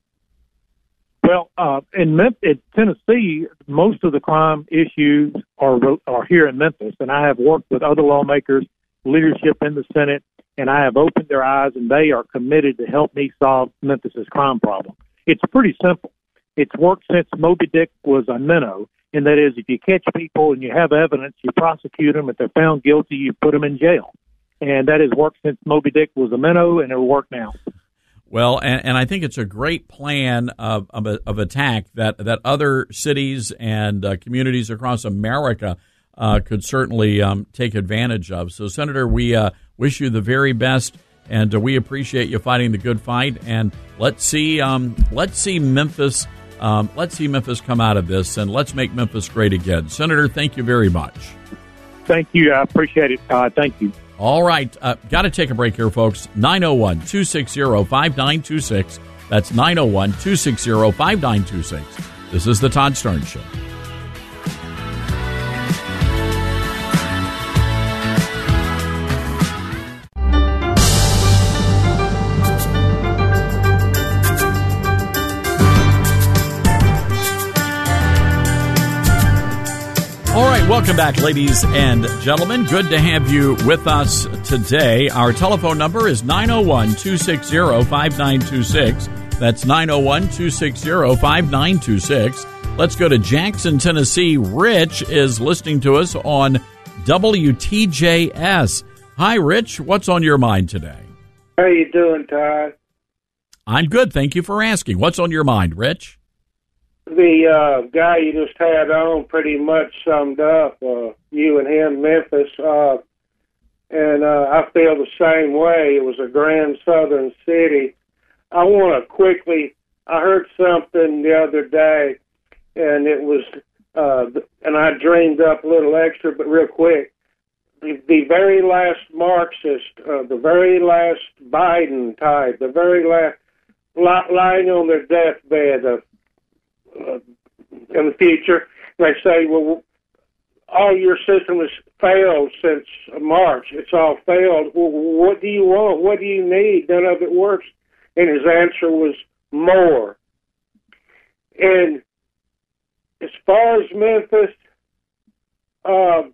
Well, uh, in, Memphis, in Tennessee, most of the crime issues are, are here in Memphis, and I have worked with other lawmakers, leadership in the Senate, and I have opened their eyes, and they are committed to help me solve Memphis's crime problem. It's pretty simple. It's worked since Moby Dick was a minnow, and that is if you catch people and you have evidence, you prosecute them. If they're found guilty, you put them in jail. And that has worked since Moby Dick was a minnow, and it'll work now.
Well, and, and I think it's a great plan of, of, of attack that, that other cities and uh, communities across America uh, could certainly um, take advantage of. So, Senator, we uh, wish you the very best. And uh, we appreciate you fighting the good fight. And let's see, um, let's see Memphis, um, let's see Memphis come out of this, and let's make Memphis great again. Senator, thank you very much.
Thank you. I appreciate it. Uh, thank you.
All right, uh, got to take a break here, folks. nine oh one, two six zero, five nine two six. That's nine oh one, two six zero, five nine two six. This is the Todd Starnes Show. All right, welcome back, ladies and gentlemen. Good to have you with us today. Our telephone number is nine oh one, two six zero, five nine two six. That's nine oh one, two six zero, five nine two six. Let's go to Jackson, Tennessee. Rich is listening to us on W T J S. Hi, Rich. What's on your mind today?
How you doing, Todd?
I'm good. Thank you for asking. What's on your mind, Rich?
The uh, guy you just had on pretty much summed up uh, you and him, Memphis, uh, and uh, I feel the same way. It was a grand southern city. I want to quickly, I heard something the other day, and it was, uh, and I dreamed up a little extra, but real quick. The, the very last Marxist, uh, the very last Biden type, the very last, li- lying on their deathbed of, Uh, in the future, they say, well, all your system has failed since March. It's all failed. Well, what do you want? What do you need? None of it works. And his answer was more. And as far as Memphis, um,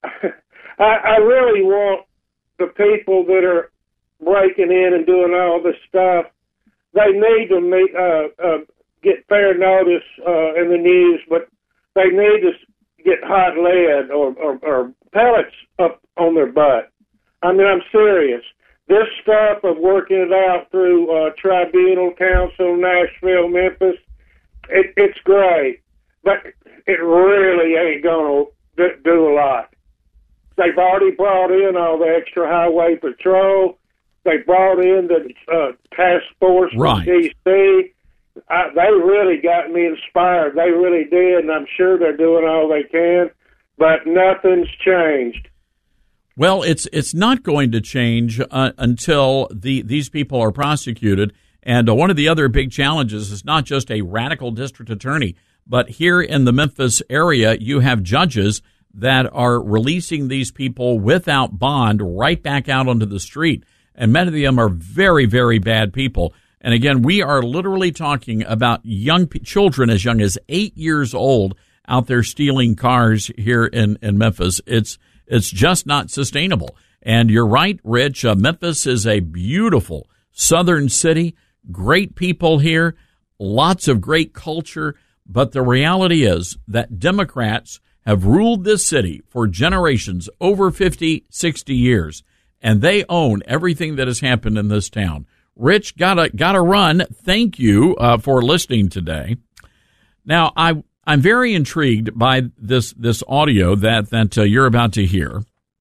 I, I really want the people that are breaking in and doing all this stuff, they need to meet, uh, uh, get fair notice uh, in the news, but they need to get hot lead or, or, or pellets up on their butt. I mean, I'm serious. This stuff of working it out through uh, Tribunal Council, Nashville, Memphis, it, it's great, but it really ain't going to do a lot. They've already brought in all the extra highway patrol. They brought in the uh, task force from
right.
D C. I, they really got me inspired. They really did, and I'm sure they're doing all they can, but nothing's changed.
Well, it's it's not going to change uh, until the these people are prosecuted. And uh, one of the other big challenges is not just a radical district attorney, but here in the Memphis area, you have judges that are releasing these people without bond right back out onto the street. And many of them are very, very bad people. And again, we are literally talking about young p- children as young as eight years old out there stealing cars here in, in Memphis. It's it's just not sustainable. And you're right, Rich. Uh, Memphis is a beautiful southern city, great people here, lots of great culture. But the reality is that Democrats have ruled this city for generations, over fifty, sixty years. And they own everything that has happened in this town. Rich, gotta gotta run. Thank you uh, for listening today. Now, I I'm very intrigued by this this audio that that uh, you're about to hear.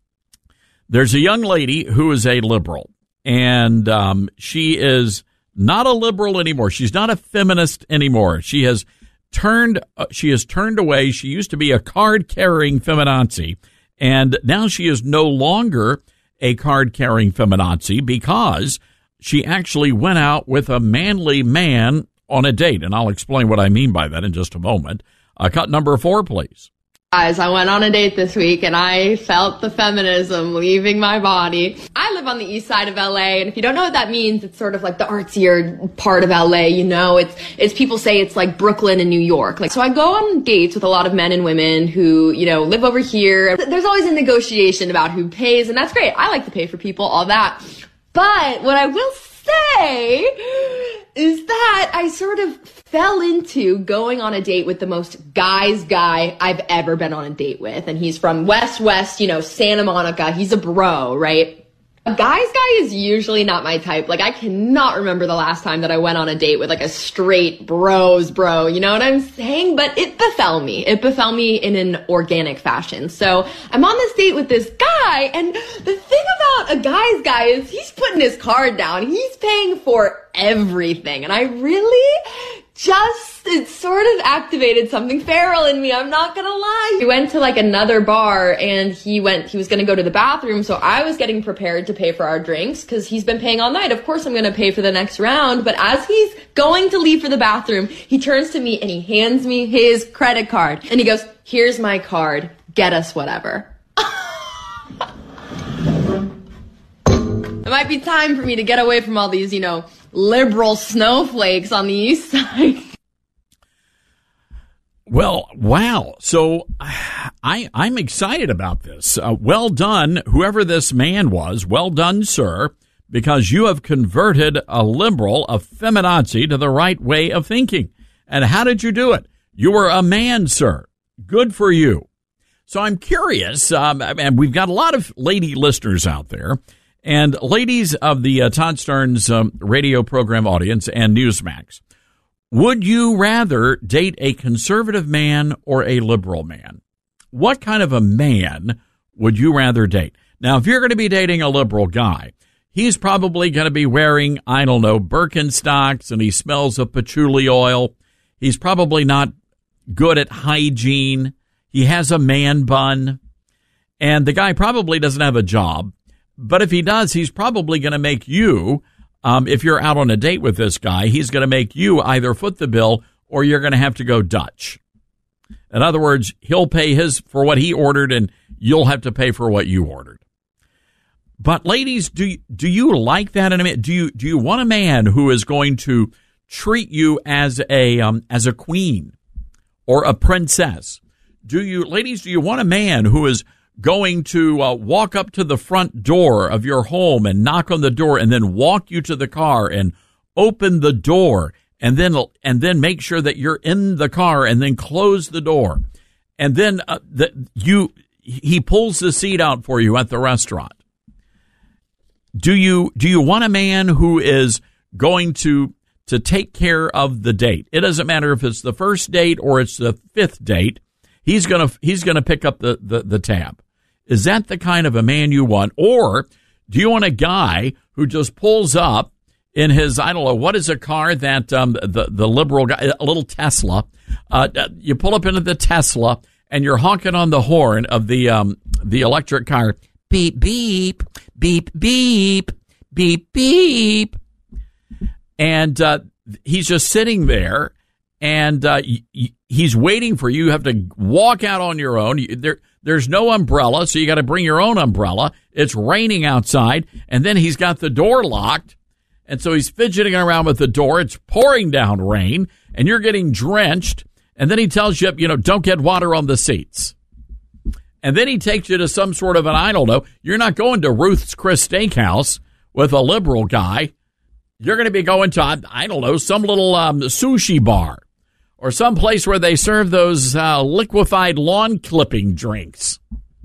There's a young lady who is a liberal, and um, she is not a liberal anymore. She's not a feminist anymore. She has turned uh, she has turned away. She used to be a card carrying feminazi, and now she is no longer a card-carrying feminazi because she actually went out with a manly man on a date. And I'll explain what I mean by that in just a moment. Uh, cut number four, please.
Guys, I went on a date this week and I felt the feminism leaving my body. I live on the east side of L A, and if you don't know what that means, it's sort of like the artsier part of L A, you know? It's it's people say it's like Brooklyn and New York. Like, so I go on dates with a lot of men and women who, you know, live over here. There's always a negotiation about who pays, and that's great. I like to pay for people, all that. But what I will say is that I sort of fell into going on a date with the most guy's guy I've ever been on a date with. And he's from West West, you know, Santa Monica. He's a bro, right? A guy's guy is usually not my type. Like, I cannot remember the last time that I went on a date with like a straight bros bro. You know what I'm saying? But it befell me. It befell me in an organic fashion. So I'm on this date with this guy, and the thing about a guy's guy is he's putting his card down. He's paying for everything. And I really just, it sort of activated something feral in me. I'm not gonna lie. We went to like another bar, and he went, he was gonna go to the bathroom. So I was getting prepared to pay for our drinks because he's been paying all night. Of course I'm gonna pay for the next round. But as he's going to leave for the bathroom, he turns to me and he hands me his credit card. And he goes, "Here's my card. Get us whatever." It might be time for me to get away from all these, you know, liberal snowflakes on the east side.
Well, wow. So I, I'm excited about this. Uh, well done, whoever this man was. Well done, sir, because you have converted a liberal, a feminazi, to the right way of thinking. And how did you do it? You were a man, sir. Good for you. So I'm curious, um, and we've got a lot of lady listeners out there. And ladies of the uh, Todd Starnes um, radio program audience and Newsmax, would you rather date a conservative man or a liberal man? What kind of a man would you rather date? Now, if you're going to be dating a liberal guy, he's probably going to be wearing, I don't know, Birkenstocks, and he smells of patchouli oil. He's probably not good at hygiene. He has a man bun, and the guy probably doesn't have a job. But if he does, he's probably going to make you, um, if you're out on a date with this guy, he's going to make you either foot the bill or you're going to have to go Dutch. In other words, he'll pay his for what he ordered and you'll have to pay for what you ordered. But ladies, do do you like that in a man? Do you do you want a man who is going to treat you as a um, as a queen, or a princess? Do you, ladies, do you want a man who is going to uh, walk up to the front door of your home and knock on the door and then walk you to the car and open the door and then and then make sure that you're in the car and then close the door, and then uh, the, you he pulls the seat out for you at the restaurant? Do you do you want a man who is going to to take care of the date? It doesn't matter if it's the first date or it's the fifth date. He's gonna he's gonna pick up the, the, the tab. Is that the kind of a man you want? Or do you want a guy who just pulls up in his, I don't know, what is a car that um, the, the liberal guy, a little Tesla, uh, you pull up into the Tesla and you're honking on the horn of the um, the electric car. Beep, beep, beep, beep, beep, beep. And uh, he's just sitting there and uh, y- y- he's waiting for you. You have to walk out on your own. You, there, there's no umbrella, so you got to bring your own umbrella. It's raining outside, and then he's got the door locked, and so he's fidgeting around with the door. It's pouring down rain, and you're getting drenched, and then he tells you, you know, don't get water on the seats. And then he takes you to some sort of an, I don't know, you're not going to Ruth's Chris Steakhouse with a liberal guy. You're going to be going to, I don't know, some little um, sushi bar or some place where they serve those uh, liquefied lawn clipping drinks.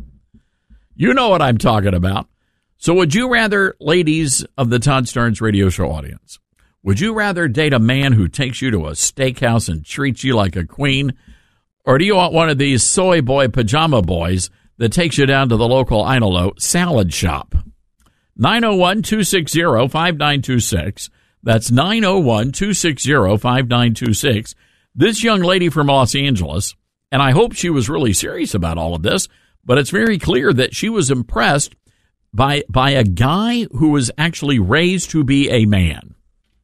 You know what I'm talking about. So would you rather, ladies of the Todd Starnes radio show audience, would you rather date a man who takes you to a steakhouse and treats you like a queen? Or do you want one of these soy boy pajama boys that takes you down to the local, I don't know, salad shop? nine oh one, two six zero, five nine two six. That's nine oh one, two six zero, five nine two six. This young lady from Los Angeles, and I hope she was really serious about all of this, but it's very clear that she was impressed by by a guy who was actually raised to be a man.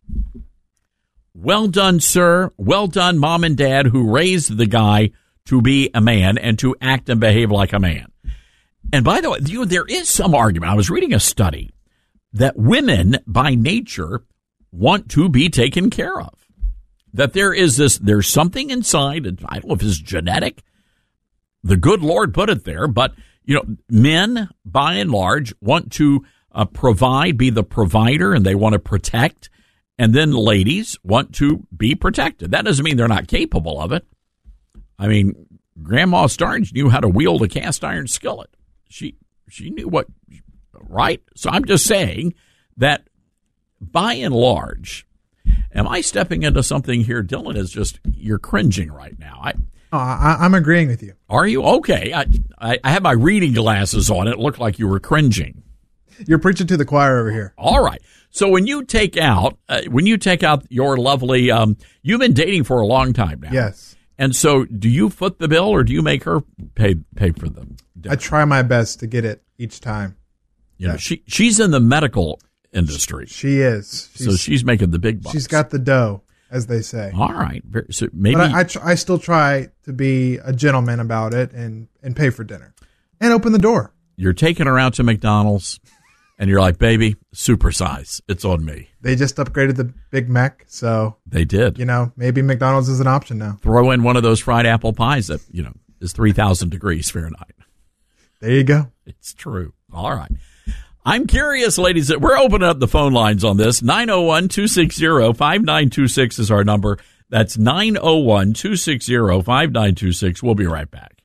Well done, sir. Well done, mom and dad, who raised the guy to be a man and to act and behave like a man. And by the way, you, there is some argument. I was reading a study that women by nature want to be taken care of. That there is this, there's something inside, I don't know if it's genetic. The good Lord put it there, but, you know, men by and large want to uh, provide, be the provider, and they want to protect. And then ladies want to be protected. That doesn't mean they're not capable of it. I mean, Grandma Starnes knew how to wield a cast iron skillet. She she knew what, right? So I'm just saying that by and large, am I stepping into something here? Dylan is just, you're cringing right now. I,
oh, I I'm agreeing with you.
Are you? Okay. I, I, I had my reading glasses on. It looked like you were cringing.
You're preaching to the choir over here.
All right. So when you take out, uh, when you take out your lovely, um, you've been dating for a long time now.
Yes.
And so do you foot the bill or do you make her pay pay for them?
I try my best to get it each time.
You know, she she's in the medical industry.
She is.
She's, so she's making the big bucks.
She's got the dough, as they say.
All right. So maybe
but I, I, tr- I still try to be a gentleman about it and, and pay for dinner and open the door.
You're taking her out to McDonald's. And you're like, baby, supersize. It's on me.
They just upgraded the Big Mac, so
they did.
You know, maybe McDonald's is an option now.
Throw in one of those fried apple pies that, you know, is three thousand degrees Fahrenheit.
There you go.
It's true. All right. I'm curious, ladies. We're opening up the phone lines on this. nine oh one, two six zero, five nine two six is our number. That's nine oh one, two six zero, five nine two six. We'll be right back.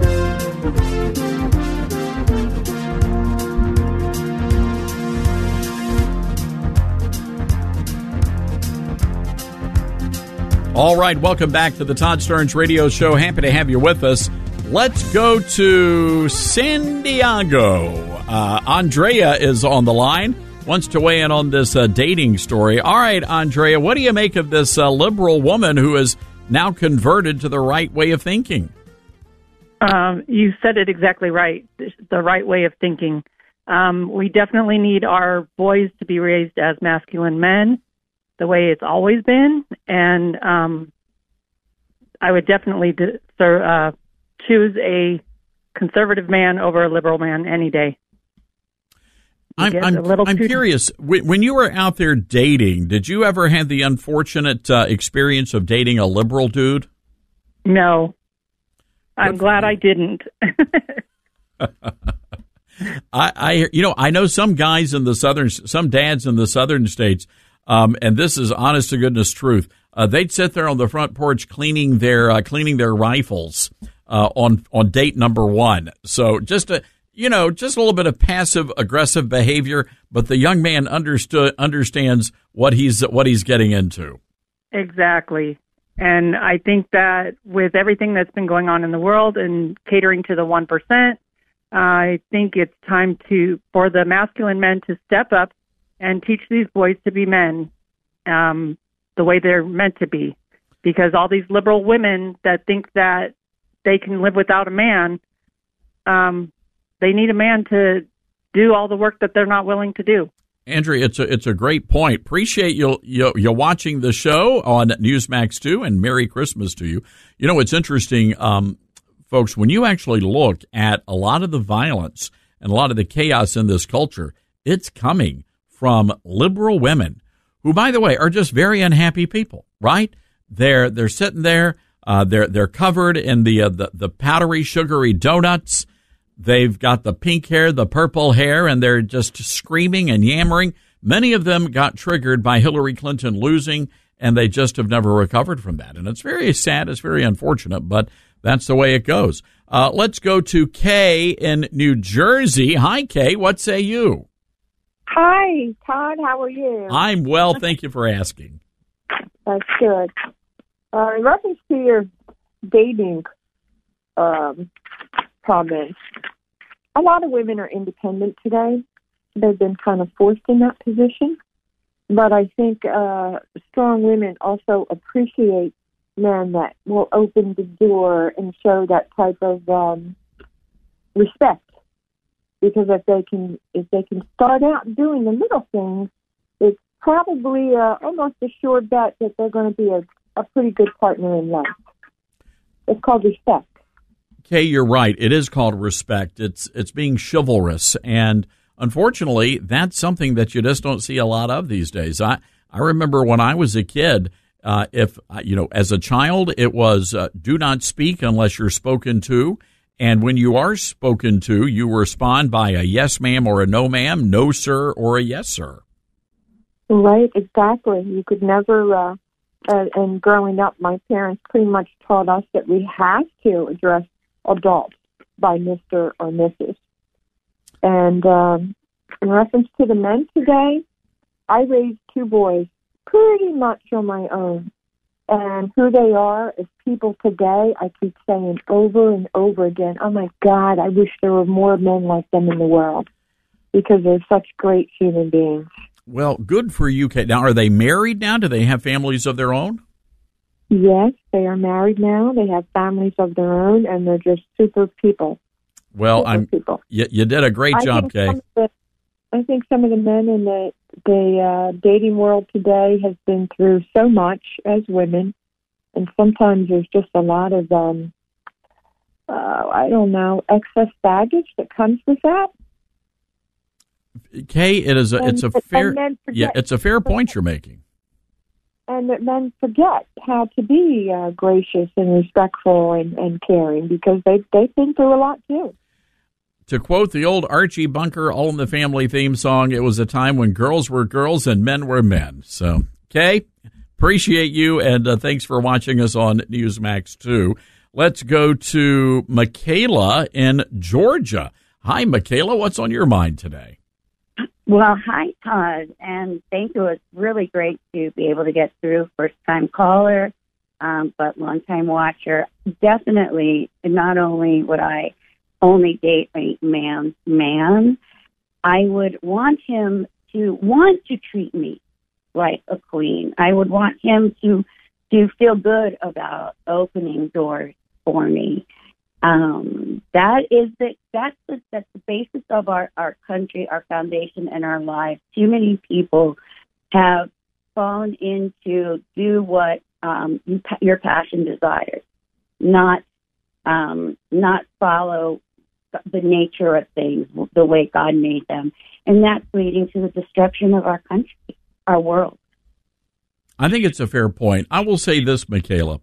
All right, welcome back to the Todd Starnes Radio Show. Happy to have you with us. Let's go to San Diego. Uh, Andrea is on the line, wants to weigh in on this uh, dating story. All right, Andrea, what do you make of this uh, liberal woman who is now converted to the right way of thinking?
Um, you said it exactly right, the right way of thinking. Um, we definitely need our boys to be raised as masculine men, the way it's always been, and um, I would definitely de- uh, choose a conservative man over a liberal man any day.
I'm, I'm, I'm curious, when you were out there dating, did you ever have the unfortunate uh, experience of dating a liberal dude?
No. I'm glad I didn't.
I, I, you know, I know some guys in the southern, some dads in the southern states, um, and this is honest to goodness truth. Uh, they'd sit there on the front porch cleaning their, uh, cleaning their rifles, uh, on, on date number one. So just a, you know, just a little bit of passive aggressive behavior, but the young man understood, understands what he's, what he's getting into.
Exactly. And I think that with everything that's been going on in the world and catering to the one percent, I think it's time to for the masculine men to step up and teach these boys to be men um, the way they're meant to be. Because all these liberal women that think that they can live without a man, um, they need a man to do all the work that they're not willing to do.
Andrea, it's a it's a great point. Appreciate you you you watching the show on Newsmax two, and Merry Christmas to you. You know, it's interesting, um, folks, when you actually look at a lot of the violence and a lot of the chaos in this culture, it's coming from liberal women who, by the way, are just very unhappy people. Right? They're they're sitting there, uh, they're they're covered in the, uh, the the powdery, sugary donuts. They've got the pink hair, the purple hair, and they're just screaming and yammering. Many of them got triggered by Hillary Clinton losing, and they just have never recovered from that. And it's very sad. It's very unfortunate, but that's the way it goes. Uh, let's go to Kay in New Jersey. Hi, Kay. What say you?
Hi, Todd. How are you?
I'm well. Thank you for asking.
That's good. Uh, in reference to your dating um, comments, a lot of women are independent today. They've been kind of forced in that position. But I think uh, strong women also appreciate men that will open the door and show that type of um, respect. Because if they can, if they can start out doing the little things, it's probably uh, almost a sure bet that they're going to be a, a pretty good partner in life. It's called respect.
Kay, you're right. It is called respect. It's it's being chivalrous, and unfortunately, that's something that you just don't see a lot of these days. I I remember when I was a kid, uh, if you know, as a child, it was uh, do not speak unless you're spoken to, and when you are spoken to, you respond by a yes, ma'am, or a no, ma'am, no, sir, or a yes, sir.
Right, exactly. You could never. Uh, uh, and growing up, my parents pretty much taught us that we have to address adults by Mister or Missus And um, in reference to the men today, I raised two boys pretty much on my own. And who they are as people today, I keep saying over and over again, oh my God, I wish there were more men like them in the world because they're such great human beings.
Well, good for you, Kate. Now, are they married now? Do they have families of their own?
Yes, they are married now. They have families of their own, and they're just super people.
Well,
super
I'm.
People.
You, you did a great
I
job, Kay.
The, I think some of the men in the the uh, dating world today has been through so much as women, and sometimes there's just a lot of um, uh, I don't know, excess baggage that comes with that.
Kay, it is a
and,
it's a fair
forget,
yeah it's a fair point you're making.
And that men forget how to be uh, gracious and respectful and, and caring because they, they've been through a lot, too.
To quote the old Archie Bunker All in the Family theme song, it was a time when girls were girls and men were men. So, Kay, appreciate you, and uh, thanks for watching us on Newsmax two. Let's go to Michaela in Georgia. Hi, Michaela. What's on your mind today?
Well, hi, Todd, and thank you. It's really great to be able to get through. First-time caller, um, but long-time watcher. Definitely, not only would I only date a man's man, I would want him to want to treat me like a queen. I would want him to to feel good about opening doors for me. Um, that is the that's the that's the basis of our, our country, our foundation, and our lives. Too many people have fallen into do what um, you, your passion desires, not um, not follow the nature of things the way God made them, and that's leading to the destruction of our country, our world.
I think it's a fair point. I will say this, Michaela.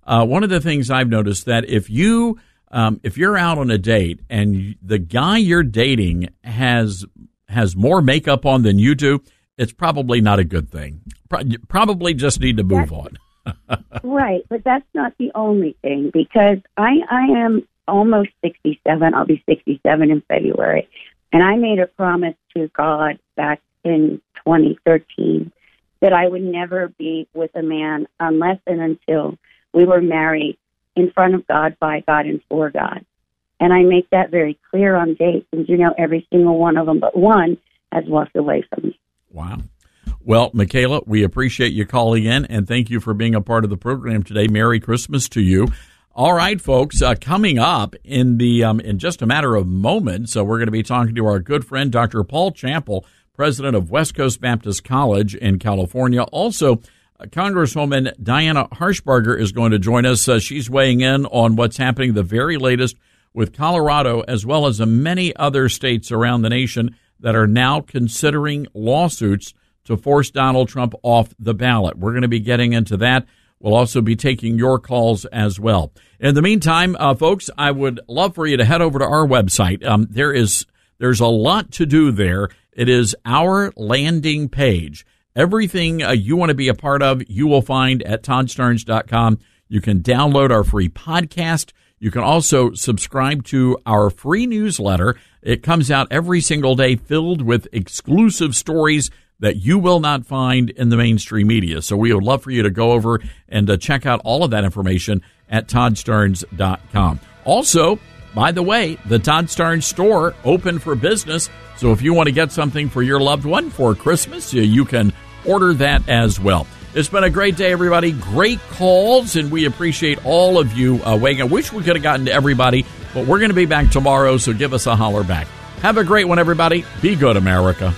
Uh, one of the things I've noticed that if you um, if you're out on a date and the guy you're dating has has more makeup on than you do, it's probably not a good thing. Pro- you probably just need to move
That's,
on.
Right, but that's not the only thing, because I, I am almost sixty-seven. I'll be sixty-seven in February. And I made a promise to God back in twenty thirteen that I would never be with a man unless and until we were married in front of God, by God, and for God. And I make that very clear on dates. And, you know, every single one of them but one has walked away from me.
Wow. Well, Michaela, we appreciate you calling in, and thank you for being a part of the program today. Merry Christmas to you. All right, folks, uh, coming up in the um, in just a matter of moments, so we're going to be talking to our good friend, Doctor Paul Champel, president of West Coast Baptist College in California. Also, uh, Congresswoman Diana Harshbarger is going to join us. Uh, she's weighing in on what's happening, the very latest with Colorado, as well as uh, many other states around the nation that are now considering lawsuits to force Donald Trump off the ballot. We're going to be getting into that. We'll also be taking your calls as well. In the meantime, uh, folks, I would love for you to head over to our website. Um, there is there's a lot to do there. It is our landing page. Everything uh, you want to be a part of, you will find at todd starnes dot com. You can download our free podcast. You can also subscribe to our free newsletter. It comes out every single day, filled with exclusive stories that you will not find in the mainstream media. So we would love for you to go over and uh, check out all of that information at todd starnes dot com. Also, by the way, the Todd Starnes store open for business. So if you want to get something for your loved one for Christmas, you, you can order that as well. It's been a great day, everybody. Great calls, and we appreciate all of you uh, weighing in. I wish we could have gotten to everybody, but we're going to be back tomorrow, so give us a holler back. Have a great one, everybody. Be good, America.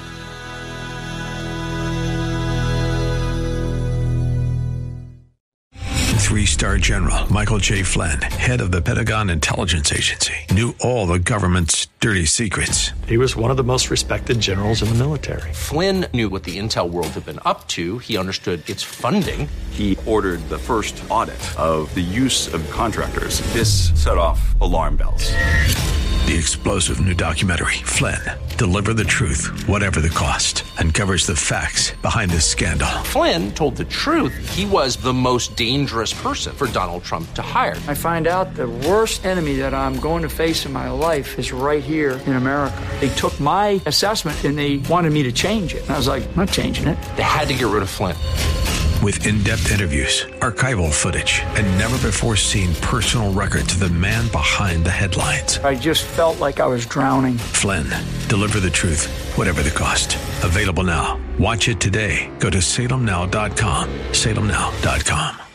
Three-star General Michael J. Flynn, head of the Pentagon Intelligence Agency, knew all the government's dirty secrets.
He was one of the most respected generals in the military.
Flynn knew what the intel world had been up to. He understood its funding.
He ordered the first audit of the use of contractors. This set off alarm bells.
The explosive new documentary, Flynn, Deliver the Truth, Whatever the Cost, uncovers the facts behind this scandal.
Flynn told the truth. He was the most dangerous person for Donald Trump to hire.
I find out the worst enemy that I'm going to face in my life is right here in America. They took my assessment and they wanted me to change it. And I was like, I'm not changing it.
They had to get rid of Flynn.
With in-depth interviews, archival footage, and never-before-seen personal records of the man behind the headlines.
I just felt like I was drowning.
Flynn, Deliver the Truth, Whatever the Cost. Available now. Watch it today. Go to salem now dot com. salem now dot com.